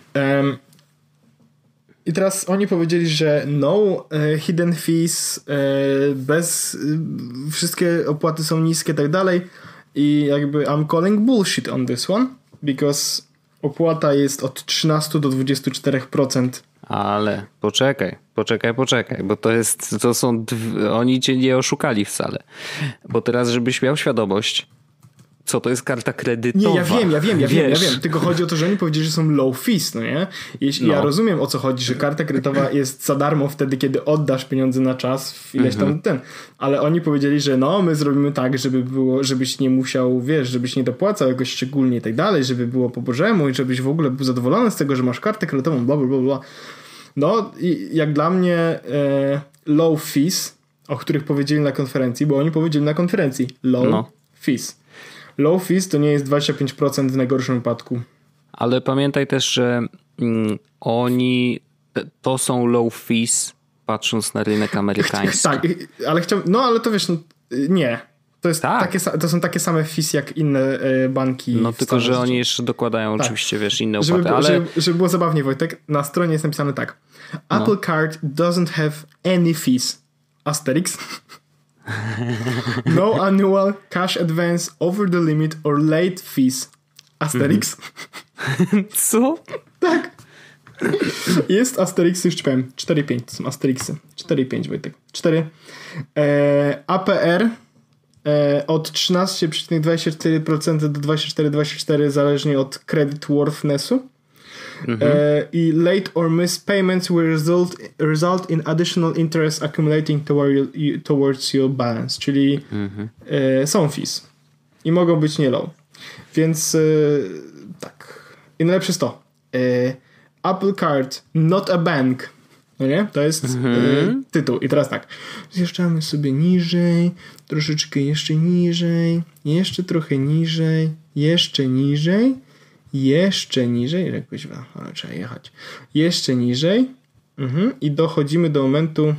I teraz oni powiedzieli, że no hidden fees, wszystkie opłaty są niskie i tak dalej. I jakby I'm calling bullshit on this one, because opłata jest od 13 do 24%. Ale poczekaj, bo oni cię nie oszukali wcale. Bo teraz, żebyś miał świadomość, co to jest karta kredytowa. Nie, ja wiem. Tylko chodzi o to, że oni powiedzieli, że są low fees, no nie? Ja rozumiem, o co chodzi, że karta kredytowa jest za darmo wtedy, kiedy oddasz pieniądze na czas w ileś tam ale oni powiedzieli, że no, my zrobimy tak, żebyś nie musiał, żebyś nie dopłacał jakoś szczególnie i tak dalej, żeby było po bożemu i żebyś w ogóle był zadowolony z tego, że masz kartę kredytową, bla, bla, bla, bla. No, i jak dla mnie low fees, o których powiedzieli na konferencji, bo oni powiedzieli na konferencji low fees. Low fees to nie jest 25% w najgorszym wypadku. Ale pamiętaj też, że to są low fees patrząc na rynek amerykański. Tak, ale ale to wiesz, nie. To jest to są takie same fees jak inne banki. No tylko, że oni jeszcze dokładają oczywiście, inne opłaty. Żeby było zabawnie, Wojtek, na stronie jest napisane tak. Apple Card doesn't have any fees. Asterix. No annual cash advance over the limit or late fees. Asterix. Co? Tak. Jest Asterix, już ci powiem. 4,5 to są Asterixy. 4,5 Wojtek. 4. APR od 13,24% do 24,24% zależnie od creditworthinessu. I late or missed payments will result in additional interest accumulating towards your balance, czyli są fees i mogą być nie low, więc tak. I najlepsze jest to Apple Card, not a bank, no nie? To jest tytuł. I teraz tak, zjeżdżamy sobie niżej, troszeczkę jeszcze niżej, jeszcze trochę niżej, jeszcze niżej, jakoś trzeba jechać, jeszcze niżej i dochodzimy do momentu,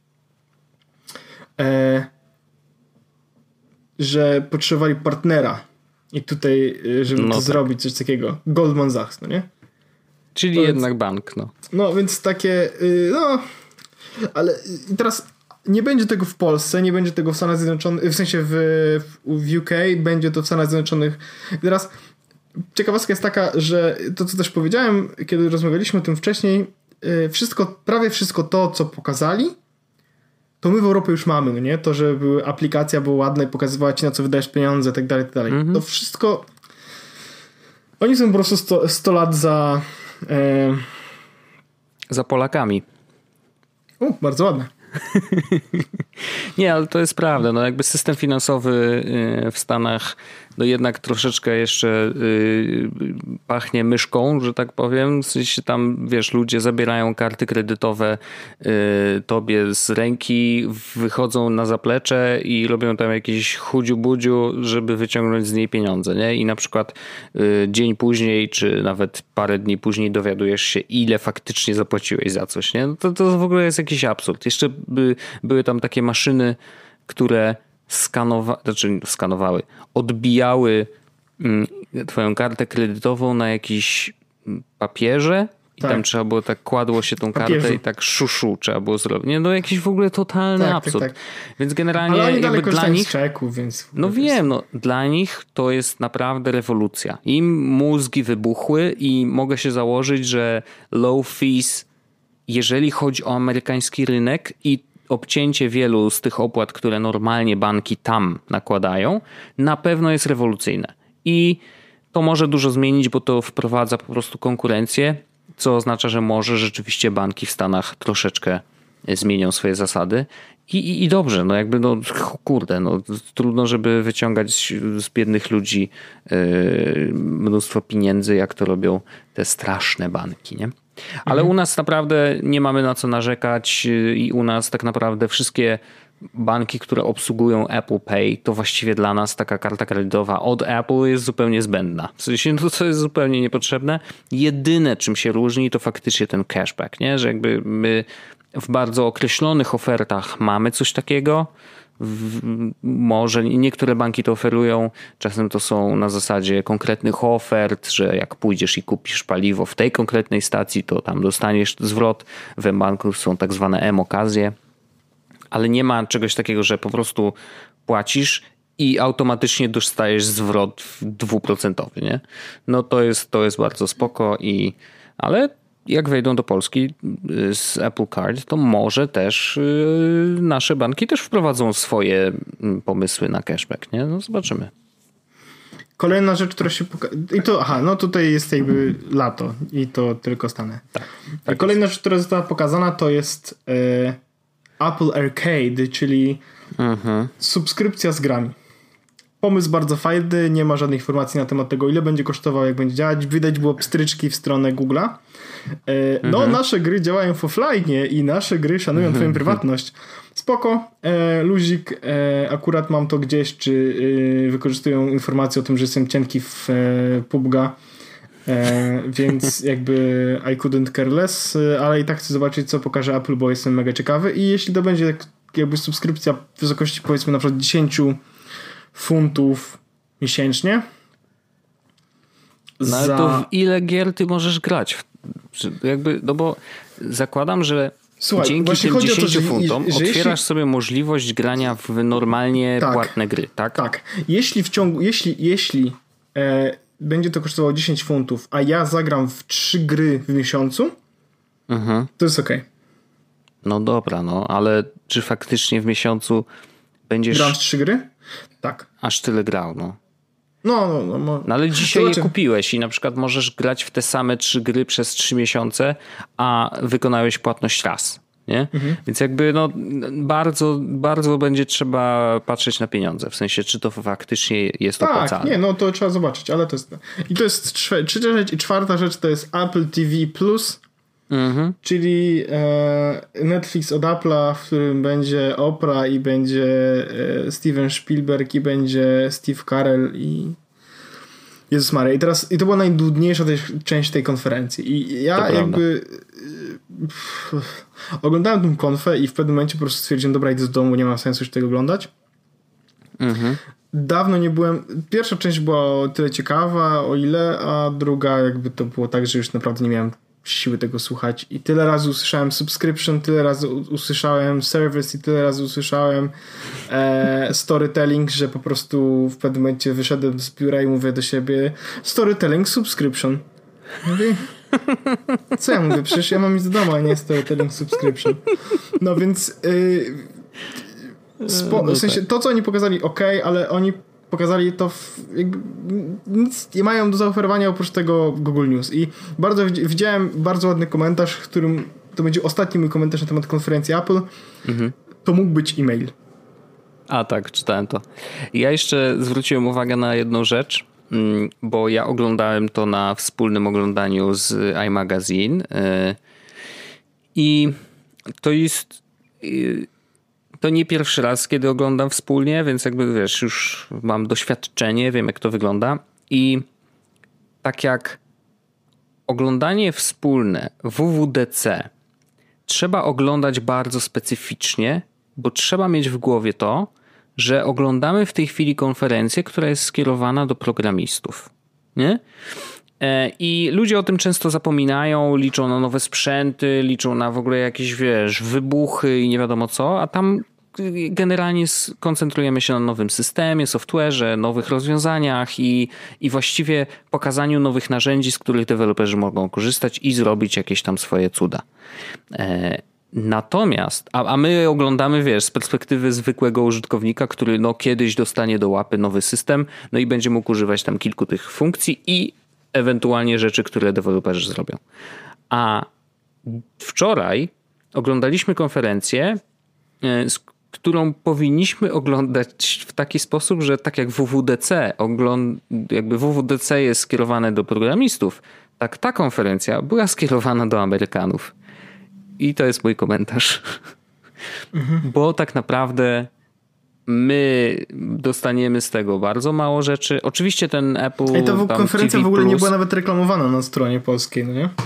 że potrzebowali partnera i tutaj, żeby zrobić coś takiego, Goldman Sachs, no nie? Czyli to jednak bank, no. No więc takie, ale teraz nie będzie tego w Polsce, nie będzie tego w Stanach Zjednoczonych, w sensie w UK, będzie to w Stanach Zjednoczonych. Teraz ciekawostka jest taka, że to, co też powiedziałem, kiedy rozmawialiśmy o tym wcześniej, prawie wszystko to, co pokazali, to my w Europie już mamy, no nie? To, że aplikacja była ładna i pokazywała ci, na co wydajesz pieniądze, tak dalej, tak dalej. To wszystko... Oni są po prostu 100 lat za... Za Polakami. Bardzo ładne. Nie, ale to jest prawda. No jakby system finansowy w Stanach no jednak troszeczkę jeszcze pachnie myszką, że tak powiem. W sensie tam, wiesz, ludzie zabierają karty kredytowe tobie z ręki, wychodzą na zaplecze i robią tam jakiś chudziu-budziu, żeby wyciągnąć z niej pieniądze, nie? I na przykład dzień później, czy nawet parę dni później dowiadujesz się, ile faktycznie zapłaciłeś za coś, nie? No to w ogóle jest jakiś absurd. Jeszcze były tam takie maszyny, które skanowały, odbijały twoją kartę kredytową na jakiś papierze i tam trzeba było tak, kładło się tą kartę i tak szuszu trzeba było zrobić. Nie, no jakiś w ogóle totalny absurd. Tak. Więc generalnie ale oni jakby dla nich... z czeku, więc... No wiem, no dla nich to jest naprawdę rewolucja. Im mózgi wybuchły i mogę się założyć, że low fees, jeżeli chodzi o amerykański rynek i obcięcie wielu z tych opłat, które normalnie banki tam nakładają, na pewno jest rewolucyjne. I to może dużo zmienić, bo to wprowadza po prostu konkurencję, co oznacza, że może rzeczywiście banki w Stanach troszeczkę zmienią swoje zasady. I dobrze, no jakby no kurde, no trudno, żeby wyciągać z biednych ludzi mnóstwo pieniędzy, jak to robią te straszne banki, nie? Ale u nas naprawdę nie mamy na co narzekać i u nas tak naprawdę wszystkie banki, które obsługują Apple Pay, to właściwie dla nas taka karta kredytowa od Apple jest zupełnie zbędna. W sensie no to jest zupełnie niepotrzebne. Jedyne czym się różni to faktycznie ten cashback, nie? Że jakby my w bardzo określonych ofertach mamy coś takiego. Może niektóre banki to oferują, czasem to są na zasadzie konkretnych ofert, że jak pójdziesz i kupisz paliwo w tej konkretnej stacji, to tam dostaniesz zwrot. W mBanku są tak zwane M-okazje, ale nie ma czegoś takiego, że po prostu płacisz i automatycznie dostajesz zwrot 2%, nie? No to jest bardzo spoko ale jak wejdą do Polski z Apple Card, to może też nasze banki też wprowadzą swoje pomysły na cashback, nie? No zobaczymy. Kolejna rzecz, która się no tutaj jest jakby lato i to tylko Stany. Tak kolejna rzecz, która została pokazana, to jest Apple Arcade, czyli subskrypcja z grami. Pomysł bardzo fajny, nie ma żadnych informacji na temat tego, ile będzie kosztował, jak będzie działać. Widać było pstryczki w stronę Google'a. No, nasze gry działają w offline i nasze gry szanują twoją prywatność. Spoko, luzik, akurat mam to gdzieś, czy wykorzystują informacje o tym, że jestem cienki w PUBG, więc jakby I couldn't care less, ale i tak chcę zobaczyć, co pokaże Apple, bo jestem mega ciekawy i jeśli to będzie jakby subskrypcja w wysokości powiedzmy na przykład 10 funtów miesięcznie. No ale to w ile gier ty możesz grać? Jakby, no bo zakładam, że słuchaj, dzięki tym 10 funtom otwierasz sobie możliwość grania w normalnie płatne gry, tak? Tak. Jeśli będzie to kosztowało 10 funtów, a ja zagram w 3 gry w miesiącu, to jest okej. No dobra, no, ale czy faktycznie w miesiącu będziesz... Gram w 3 gry? Tak. Aż tyle grał, no. No ale dzisiaj je kupiłeś i na przykład możesz grać w te same 3 gry przez 3 miesiące, a wykonałeś płatność raz, nie? Więc jakby no bardzo, bardzo będzie trzeba patrzeć na pieniądze, w sensie czy to faktycznie jest opłacalne. Nie, no to trzeba zobaczyć, ale to jest... I to jest trzecia rzecz i czwarta rzecz to jest Apple TV Plus, czyli Netflix od Apple'a, w którym będzie Oprah i będzie Steven Spielberg i będzie Steve Carell i Jezus Maria. I to była najdudniejsza część tej konferencji. I ja jakby oglądałem tę konfę i w pewnym momencie po prostu stwierdziłem, dobra, idę z domu, nie ma sensu już tego oglądać. Dawno nie byłem... Pierwsza część była o tyle ciekawa, o ile, a druga jakby to było tak, że już naprawdę nie miałem siły tego słuchać i tyle razy usłyszałem subscription, tyle razy usłyszałem service i tyle razy usłyszałem storytelling, że po prostu w pewnym momencie wyszedłem z biura i mówię do siebie storytelling subscription. Mówię, co ja mówię? Przecież ja mam iść do domu, a nie storytelling subscription. No więc w sensie to, co oni pokazali, ale oni pokazali to nic nie mają do zaoferowania oprócz tego Google News i widziałem bardzo ładny komentarz, w którym to będzie ostatni mój komentarz na temat konferencji Apple. To mógł być e-mail. A tak, czytałem to. Ja jeszcze zwróciłem uwagę na jedną rzecz, bo ja oglądałem to na wspólnym oglądaniu z iMagazine i to jest... To nie pierwszy raz, kiedy oglądam wspólnie, więc jakby wiesz, już mam doświadczenie, wiem jak to wygląda i tak jak oglądanie wspólne WWDC trzeba oglądać bardzo specyficznie, bo trzeba mieć w głowie to, że oglądamy w tej chwili konferencję, która jest skierowana do programistów. Nie? I ludzie o tym często zapominają, liczą na nowe sprzęty, liczą na w ogóle jakieś, wiesz, wybuchy i nie wiadomo co, a tam generalnie koncentrujemy się na nowym systemie, software'ze, nowych rozwiązaniach i właściwie pokazaniu nowych narzędzi, z których deweloperzy mogą korzystać i zrobić jakieś tam swoje cuda. Natomiast, a my oglądamy, wiesz, z perspektywy zwykłego użytkownika, który no kiedyś dostanie do łapy nowy system, no i będzie mógł używać tam kilku tych funkcji i ewentualnie rzeczy, które deweloperzy zrobią. A wczoraj oglądaliśmy konferencję, którą powinniśmy oglądać w taki sposób, że tak jak WWDC, jakby WWDC jest skierowane do programistów, tak ta konferencja była skierowana do Amerykanów. I to jest mój komentarz. Bo tak naprawdę my dostaniemy z tego bardzo mało rzeczy. Oczywiście ten Apple... I ta konferencja TV w ogóle Plus, nie była nawet reklamowana na stronie polskiej, no nie?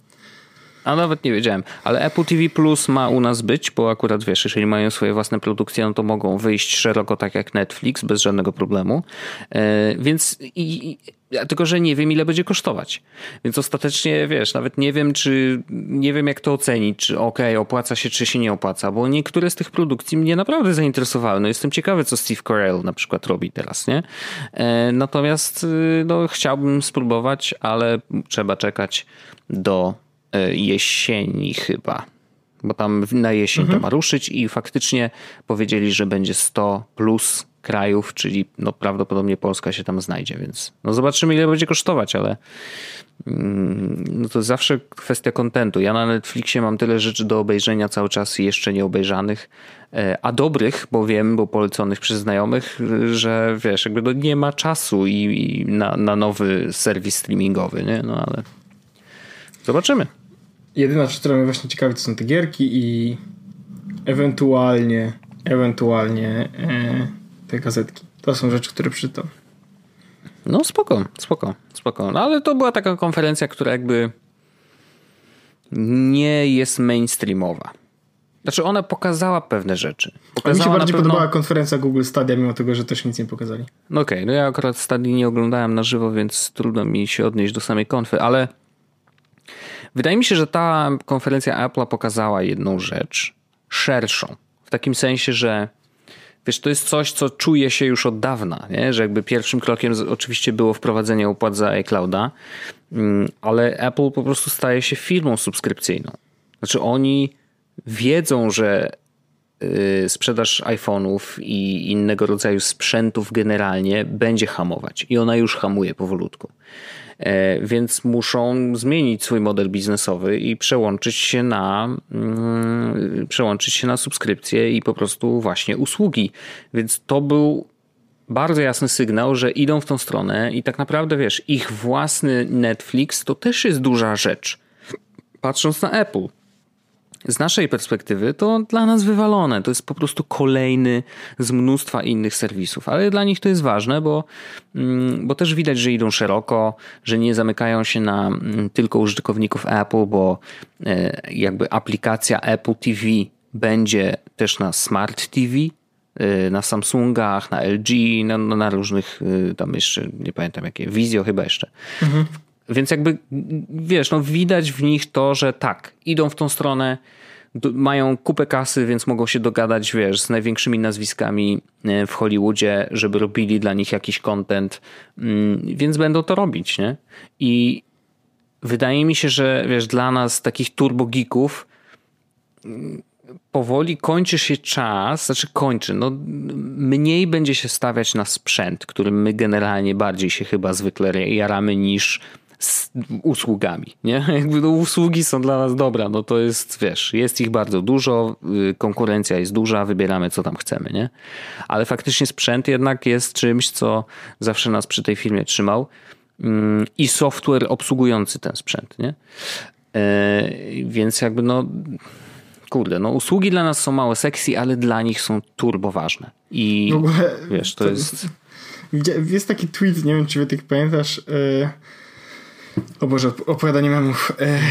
A nawet nie wiedziałem. Ale Apple TV Plus ma u nas być, bo akurat wiesz, jeżeli mają swoje własne produkcje, no to mogą wyjść szeroko tak jak Netflix, bez żadnego problemu. Więc tylko, że nie wiem, ile będzie kosztować. Więc ostatecznie, wiesz, nawet nie wiem jak to ocenić, czy opłaca się, czy się nie opłaca, bo niektóre z tych produkcji mnie naprawdę zainteresowały. No jestem ciekawy, co Steve Carell na przykład robi teraz, nie? Natomiast no, chciałbym spróbować, ale trzeba czekać do jesieni chyba, bo tam na jesień to ma ruszyć i faktycznie powiedzieli, że będzie 100 plus krajów, czyli no prawdopodobnie Polska się tam znajdzie, więc no zobaczymy, ile będzie kosztować, ale no to zawsze kwestia kontentu. Ja na Netflixie mam tyle rzeczy do obejrzenia cały czas i jeszcze nie obejrzanych, a dobrych, bo wiem, bo poleconych przez znajomych, że wiesz, jakby nie ma czasu i na nowy serwis streamingowy, nie? No ale zobaczymy. Jedyna rzecz, która mnie właśnie ciekawi, to są te gierki i ewentualnie te gazetki. To są rzeczy, które przeczytam. No spoko. No, ale to była taka konferencja, która jakby nie jest mainstreamowa. Znaczy ona pokazała pewne rzeczy. A mi się bardziej podobała konferencja Google Stadia, mimo tego, że też nic nie pokazali. Okej, no ja akurat Stadii nie oglądałem na żywo, więc trudno mi się odnieść do samej konfy, ale wydaje mi się, że ta konferencja Apple'a pokazała jedną rzecz szerszą. W takim sensie, że wiesz, to jest coś, co czuje się już od dawna, nie? Że jakby pierwszym krokiem oczywiście było wprowadzenie opłat za iClouda, ale Apple po prostu staje się firmą subskrypcyjną. Znaczy oni wiedzą, że sprzedaż iPhone'ów i innego rodzaju sprzętów generalnie będzie hamować i ona już hamuje powolutku. Więc muszą zmienić swój model biznesowy i przełączyć się na subskrypcje i po prostu właśnie usługi. Więc to był bardzo jasny sygnał, że idą w tą stronę i tak naprawdę wiesz, ich własny Netflix to też jest duża rzecz. Patrząc na Apple. Z naszej perspektywy to dla nas wywalone. To jest po prostu kolejny z mnóstwa innych serwisów. Ale dla nich to jest ważne, bo też widać, że idą szeroko, że nie zamykają się na tylko użytkowników Apple, bo jakby aplikacja Apple TV będzie też na Smart TV, na Samsungach, na LG, na różnych tam jeszcze, nie pamiętam jakie, Vizio chyba jeszcze. Więc jakby, wiesz, no widać w nich to, że tak, idą w tą stronę, mają kupę kasy, więc mogą się dogadać, wiesz, z największymi nazwiskami w Hollywoodzie, żeby robili dla nich jakiś content, więc będą to robić, nie? I wydaje mi się, że wiesz, dla nas takich turbo geeków powoli kończy się czas, no mniej będzie się stawiać na sprzęt, którym my generalnie bardziej się chyba zwykle jaramy niż z usługami, nie? Jakby no, usługi są dla nas dobra, no to jest, wiesz, jest ich bardzo dużo, konkurencja jest duża, wybieramy co tam chcemy, nie? Ale faktycznie sprzęt jednak jest czymś, co zawsze nas przy tej firmie trzymał i software obsługujący ten sprzęt, nie? Więc jakby no kurde, no usługi dla nas są mało sexy, ale dla nich są turbo ważne. I w ogóle, wiesz, to jest... Jest taki tweet, nie wiem czy ty pamiętasz, o Boże, opowiadanie memów.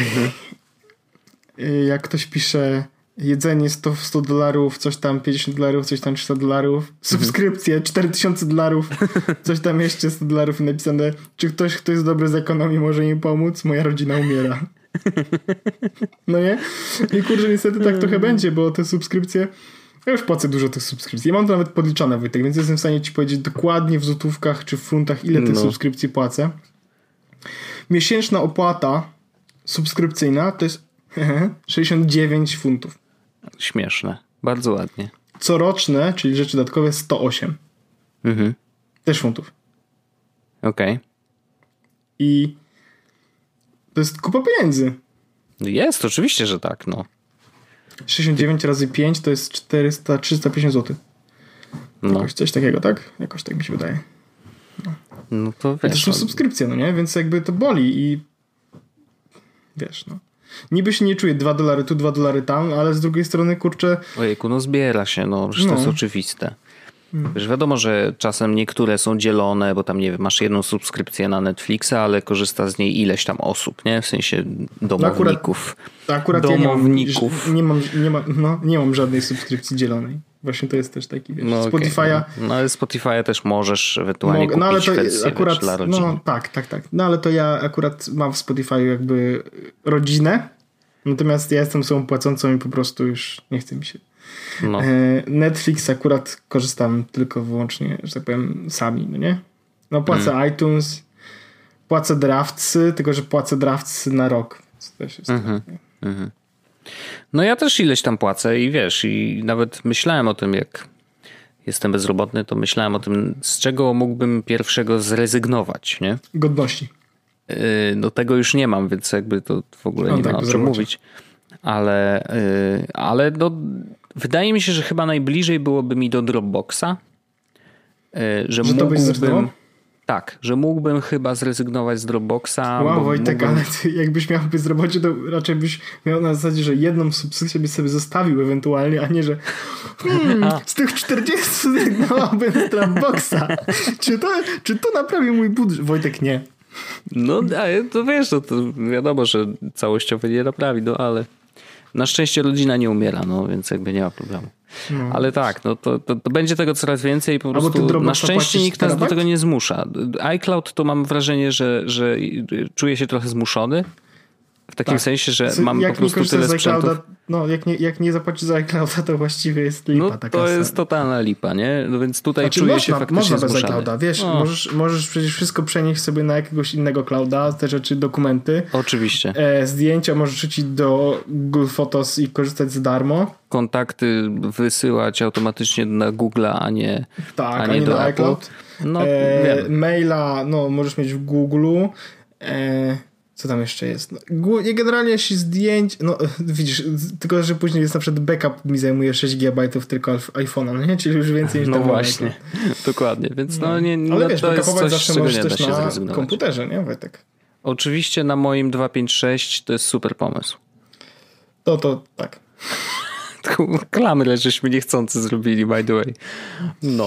Jak ktoś pisze jedzenie $100, coś tam $50, coś tam $300, subskrypcje $4000, coś tam jeszcze $100 i napisane, czy ktoś, kto jest dobry z ekonomii, może mi pomóc? Moja rodzina umiera. No nie? I kurczę, niestety tak trochę będzie, bo te subskrypcje, ja już płacę dużo tych subskrypcji. Ja mam to nawet podliczone, Wojtek, więc jestem w stanie ci powiedzieć dokładnie w złotówkach czy w funtach, ile tych subskrypcji płacę. Miesięczna opłata subskrypcyjna to jest 69 funtów. Śmieszne. Bardzo ładnie. Coroczne, czyli rzeczy dodatkowe, 108. Też funtów. Okej. I to jest kupa pieniędzy. Jest, oczywiście, że tak, no. 69 razy 5 to jest 350 zł. No. Jakoś coś takiego, tak? Jakoś tak mi się wydaje. No to To wiesz. są subskrypcje, no nie? Więc jakby to boli i wiesz, no. Niby się nie czuję $2 tu, $2 tam, ale z drugiej strony, kurczę... Ojejku, no zbiera się, no. Przecież to jest oczywiste. Wiesz, wiadomo, że czasem niektóre są dzielone, bo tam, nie wiem, masz jedną subskrypcję na Netflixa, ale korzysta z niej ileś tam osób, nie? W sensie domowników. Akurat domowników. Ja nie mam żadnej subskrypcji dzielonej. Właśnie to jest też taki, wiesz, no, Spotify'a... Okay. No ale Spotify'a też możesz ewentualnie kupić ale to wersję, akurat, wiesz, dla rodziny. No tak. No ale to ja akurat mam w Spotify'u jakby rodzinę, natomiast ja jestem osobą płacącą i po prostu już nie chce mi się. No. Netflix akurat korzystam tylko wyłącznie, że tak powiem, sami, no nie? No płacę iTunes, płacę Draftsy, tylko że płacę Draftsy na rok. Więc też jest No ja też ileś tam płacę i wiesz, i nawet myślałem o tym, jak jestem bezrobotny, to myślałem o tym, z czego mógłbym pierwszego zrezygnować, nie? Godności. No tego już nie mam, więc jakby to w ogóle nie ma o czym mówić. Ale no, wydaje mi się, że chyba najbliżej byłoby mi do Dropboxa, że mógłbym... Tak, że mógłbym chyba zrezygnować z Dropboxa. Wow, Wojtek, ale ty jakbyś miał bezrobocie, to raczej byś miał na zasadzie, że jedną subskrypcję byś sobie zostawił ewentualnie, a nie, że z tych 40 zrezygnowałbym z Dropboxa. Czy to naprawi mój budżet? Wojtek, nie. No, to wiesz, to wiadomo, że całościowo nie naprawi, no ale na szczęście rodzina nie umiera, no więc jakby nie ma problemu. No. Ale tak, no to będzie tego coraz więcej i po prostu na szczęście nikt nas do tego nie zmusza. iCloud to mam wrażenie, że czuję się trochę zmuszony. W takim sensie, że mam po prostu tyle sprzętów. No, jak nie zapłacisz za iClouda, to właściwie jest lipa. No to jest totalna lipa, nie? No więc tutaj czuję się faktycznie można zmuszony. bez iClouda, wiesz, możesz przecież wszystko przenieść sobie na jakiegoś innego clouda, te rzeczy, dokumenty. Oczywiście. Zdjęcia możesz rzucić do Google Photos i korzystać za darmo. Kontakty wysyłać automatycznie na Google'a, a nie do na Apple. iCloud. No, maila, możesz mieć w Google'u. Co tam jeszcze jest? Generalnie jeśli zdjęć, widzisz, tylko że później jest na przykład backup mi zajmuje 6 GB tylko iPhone'a, no nie? Czyli już więcej niż no właśnie, dokładnie, więc ale wiesz, to jest coś, zawsze możesz też się na zrezygnować. komputerze, nie Wojtek? Oczywiście na moim 256 to jest super pomysł. To tak. Klamrę żeśmy niechcący zrobili, by the way. No.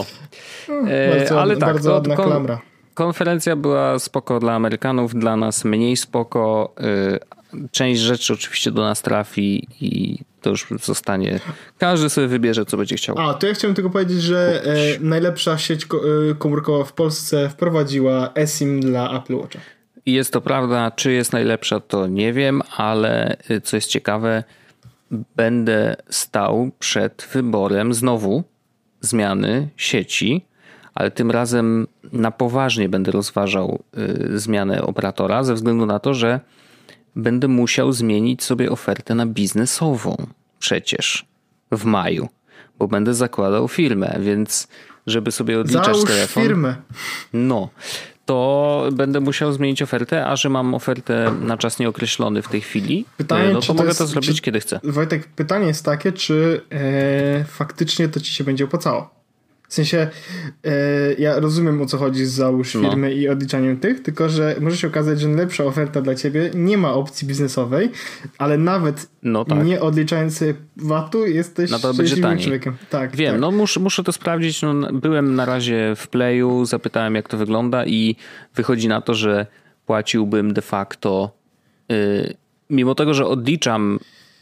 Ale tak, bardzo ładna klamra. Konferencja była spoko dla Amerykanów, dla nas mniej spoko. Część rzeczy oczywiście do nas trafi i to już zostanie. Każdy sobie wybierze, co będzie chciał. To ja chciałem tylko powiedzieć, że najlepsza sieć komórkowa w Polsce wprowadziła eSIM dla Apple Watcha. I jest to prawda. Czy jest najlepsza, to nie wiem, ale co jest ciekawe, będę stał przed wyborem znowu zmiany sieci, ale tym razem na poważnie będę rozważał zmianę operatora ze względu na to, że będę musiał zmienić sobie ofertę na biznesową przecież w maju, bo będę zakładał firmę, więc żeby sobie odliczać Załóż telefon. firmę. No, to będę musiał zmienić ofertę, a że mam ofertę na czas nieokreślony w tej chwili, Pytanie, no to mogę to zrobić kiedy chcę. Wojtek, pytanie jest takie, czy faktycznie to ci się będzie opłacało? W sensie, ja rozumiem, o co chodzi z załóż firmy i odliczaniem tych, tylko że może się okazać, że najlepsza oferta dla ciebie nie ma opcji biznesowej, ale nawet nie odliczając sobie VAT-u jesteś szczęśliwym człowiekiem. Tak, wiem, tak. no muszę to sprawdzić. No, byłem na razie w Playu, zapytałem jak to wygląda i wychodzi na to, że płaciłbym de facto mimo tego, że odliczam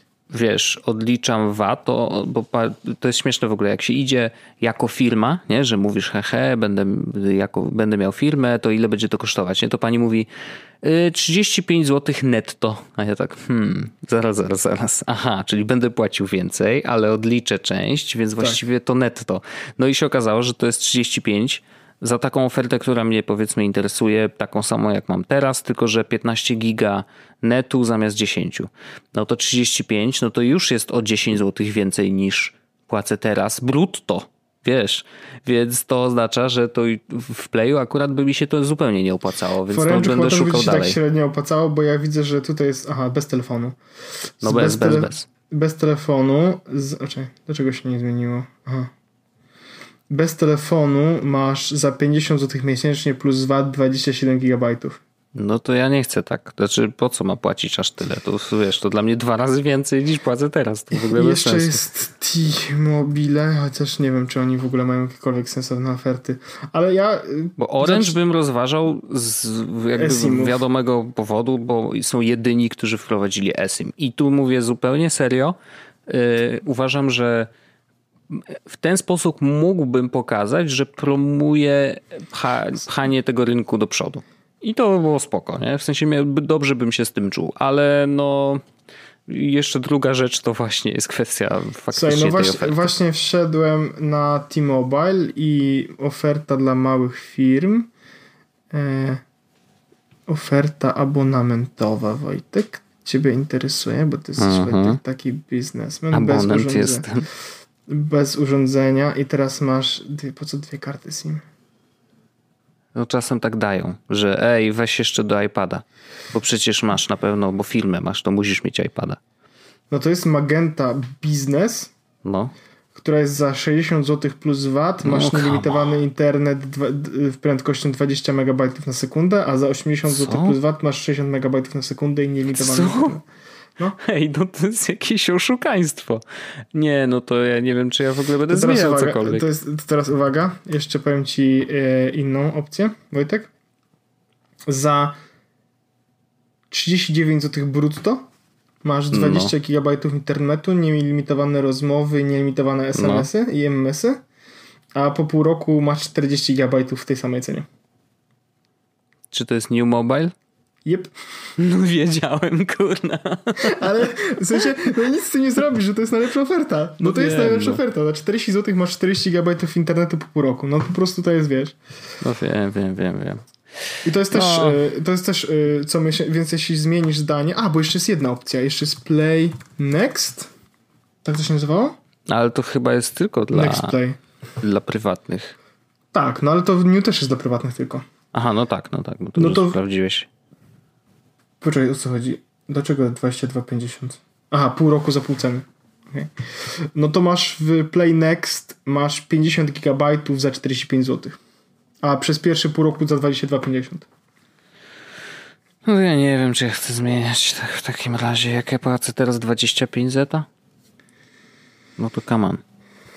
VAT, bo to jest śmieszne w ogóle, jak się idzie jako firma, nie, że mówisz będę miał firmę, to ile będzie to kosztować, nie? To pani mówi 35 zł netto, a ja tak zaraz, aha, czyli będę płacił więcej, ale odliczę część, więc właściwie to netto. No i się okazało, że to jest 35 za taką ofertę, która mnie powiedzmy interesuje, taką samą jak mam teraz, tylko że 15 giga netu zamiast 10. No to 35, no to już jest o 10 zł więcej niż płacę teraz brutto, wiesz. Więc to oznacza, że to w Playu akurat by mi się to zupełnie nie opłacało, więc to będę szukał dalej. Tak średnio opłacało, bo ja widzę, że tutaj jest, bez telefonu. No bez. Bez telefonu, dlaczego się nie zmieniło? Bez telefonu masz za 50 zł miesięcznie plus VAT 27 GB. No to ja nie chcę tak. Znaczy, po co ma płacić aż tyle? To wiesz, to dla mnie 2 razy więcej niż płacę teraz. To w ogóle bez jeszcze sensu. jest T-Mobile, chociaż nie wiem, czy oni w ogóle mają jakiekolwiek sensowne oferty. Ale ja... Bo Orange bym rozważał z wiadomego powodu, bo są jedyni, którzy wprowadzili eSIM. I tu mówię zupełnie serio. Uważam, że w ten sposób mógłbym pokazać, że promuję pchanie tego rynku do przodu. I to by było spoko, nie? W sensie dobrze bym się z tym czuł, ale no jeszcze druga rzecz to właśnie jest kwestia faktycznie tej oferty. Właśnie wszedłem na T-Mobile i oferta dla małych firm. Oferta abonamentowa, Wojtek. Ciebie interesuje, bo ty jesteś taki biznesmen. Abonent jestem. Bez urządzenia i teraz masz po co 2 karty SIM? No czasem tak dają, że weź jeszcze do iPada, bo przecież masz na pewno, bo firmę masz, to musisz mieć iPada. No to jest Magenta Business, która jest za 60 zł plus VAT, masz nielimitowany internet w prędkością 20 MB na sekundę, a za 80 zł plus VAT masz 60 MB na sekundę i nielimitowany internet. No to jest jakieś oszukaństwo. Nie, no to ja nie wiem, czy ja w ogóle będę zmieniał cokolwiek. To teraz uwaga, jeszcze powiem ci inną opcję, Wojtek. Za 39 zł brutto masz 20 GB internetu, nielimitowane rozmowy, nielimitowane SMS-y i MMS-y, a po pół roku masz 40 GB w tej samej cenie. Czy to jest New Mobile? Yep. No wiedziałem, kurna. Ale w sensie, nic z tym nie zrobisz, że to jest najlepsza oferta. No to jest najlepsza oferta. Za 40 zł masz 40 GB internetu po pół roku. No po prostu to jest, wiesz. No wiem. I to jest też, co myślę, więc jeśli zmienisz zdanie... bo jeszcze jest jedna opcja. Jeszcze jest Play Next. Tak to się nazywało? Ale to chyba jest tylko dla prywatnych. Tak, no ale to New też jest dla prywatnych tylko. Aha, no tak. Bo to sprawdziłeś. Poczekaj, o co chodzi? Dlaczego 22,50? Aha, pół roku za pół ceny. Okay. No to masz w Play Next masz 50 GB za 45 zł. A przez pierwszy pół roku za 22,50. No ja nie wiem, czy ja chcę zmieniać w takim razie. Jak ja płacę teraz 25 zeta? No to come on.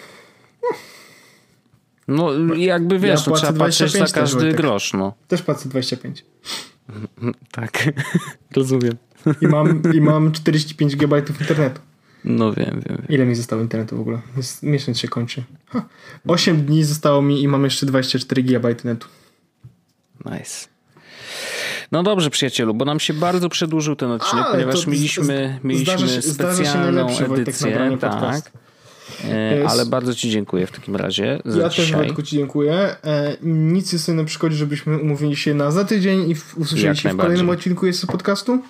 No jakby wiesz, ja trzeba patrzeć na każdy grosz. No. Też płacę 25. Tak, rozumiem. I mam 45 GB internetu. No wiem. Ile mi zostało internetu w ogóle? Miesiąc się kończy. 8 dni zostało mi i mam jeszcze 24 GB netu. Nice. No dobrze, przyjacielu, bo nam się bardzo przedłużył ten odcinek, ponieważ mieliśmy specjalną edycję. Tak. Ale bardzo ci dziękuję w takim razie za ja dzisiaj. Też Wojtku ci dziękuję. Nic jest na przeszkodzie, żebyśmy umówili się na za tydzień i usłyszeli się w kolejnym odcinku jest podcastu.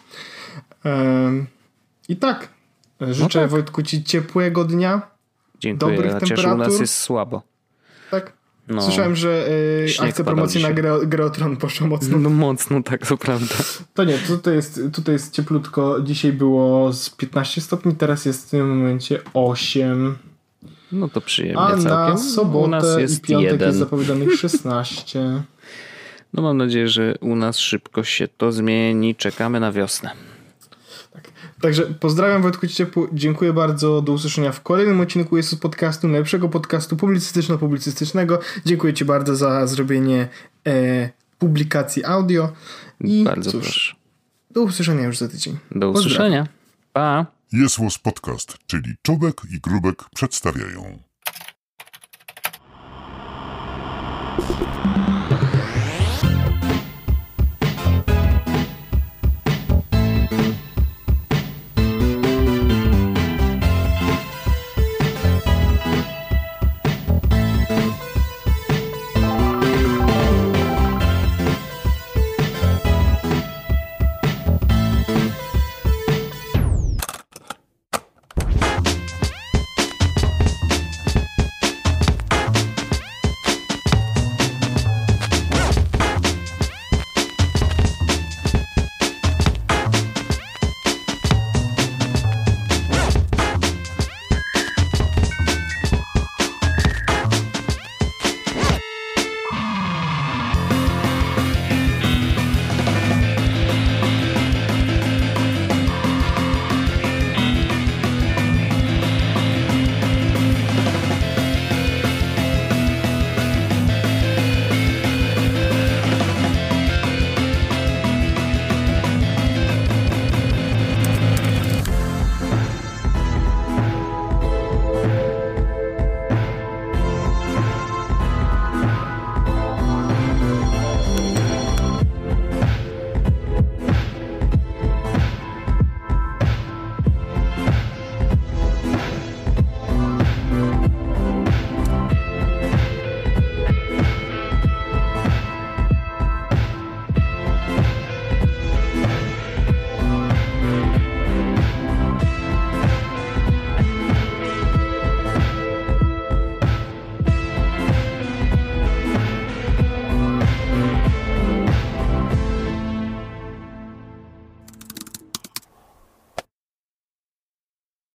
I tak. Życzę Wojtku ci ciepłego dnia. Dziękuję, dobrych chociaż temperatur. u nas jest słabo. Tak. No, Słyszałem, że akcja promocyjna Gry o Tron poszła mocno. No mocno, tak, to prawda. To nie, tutaj jest cieplutko. Dzisiaj było z 15 stopni, teraz jest w tym momencie 8. No to przyjemnie a całkiem. Na sobotę u nas jest i piątek 1. jest zapowiadanych 16. No mam nadzieję, że u nas szybko się to zmieni. Czekamy na wiosnę. Tak. Także pozdrawiam Wojtku Ciepło, dziękuję bardzo, do usłyszenia w kolejnym odcinku Jesus Podcastu, najlepszego podcastu publicystyczno-publicystycznego. Dziękuję Ci bardzo za zrobienie publikacji audio. I bardzo proszę. Do usłyszenia już za tydzień. Do usłyszenia. Pa! Jesus Podcast, czyli Czubek i Grubek przedstawiają.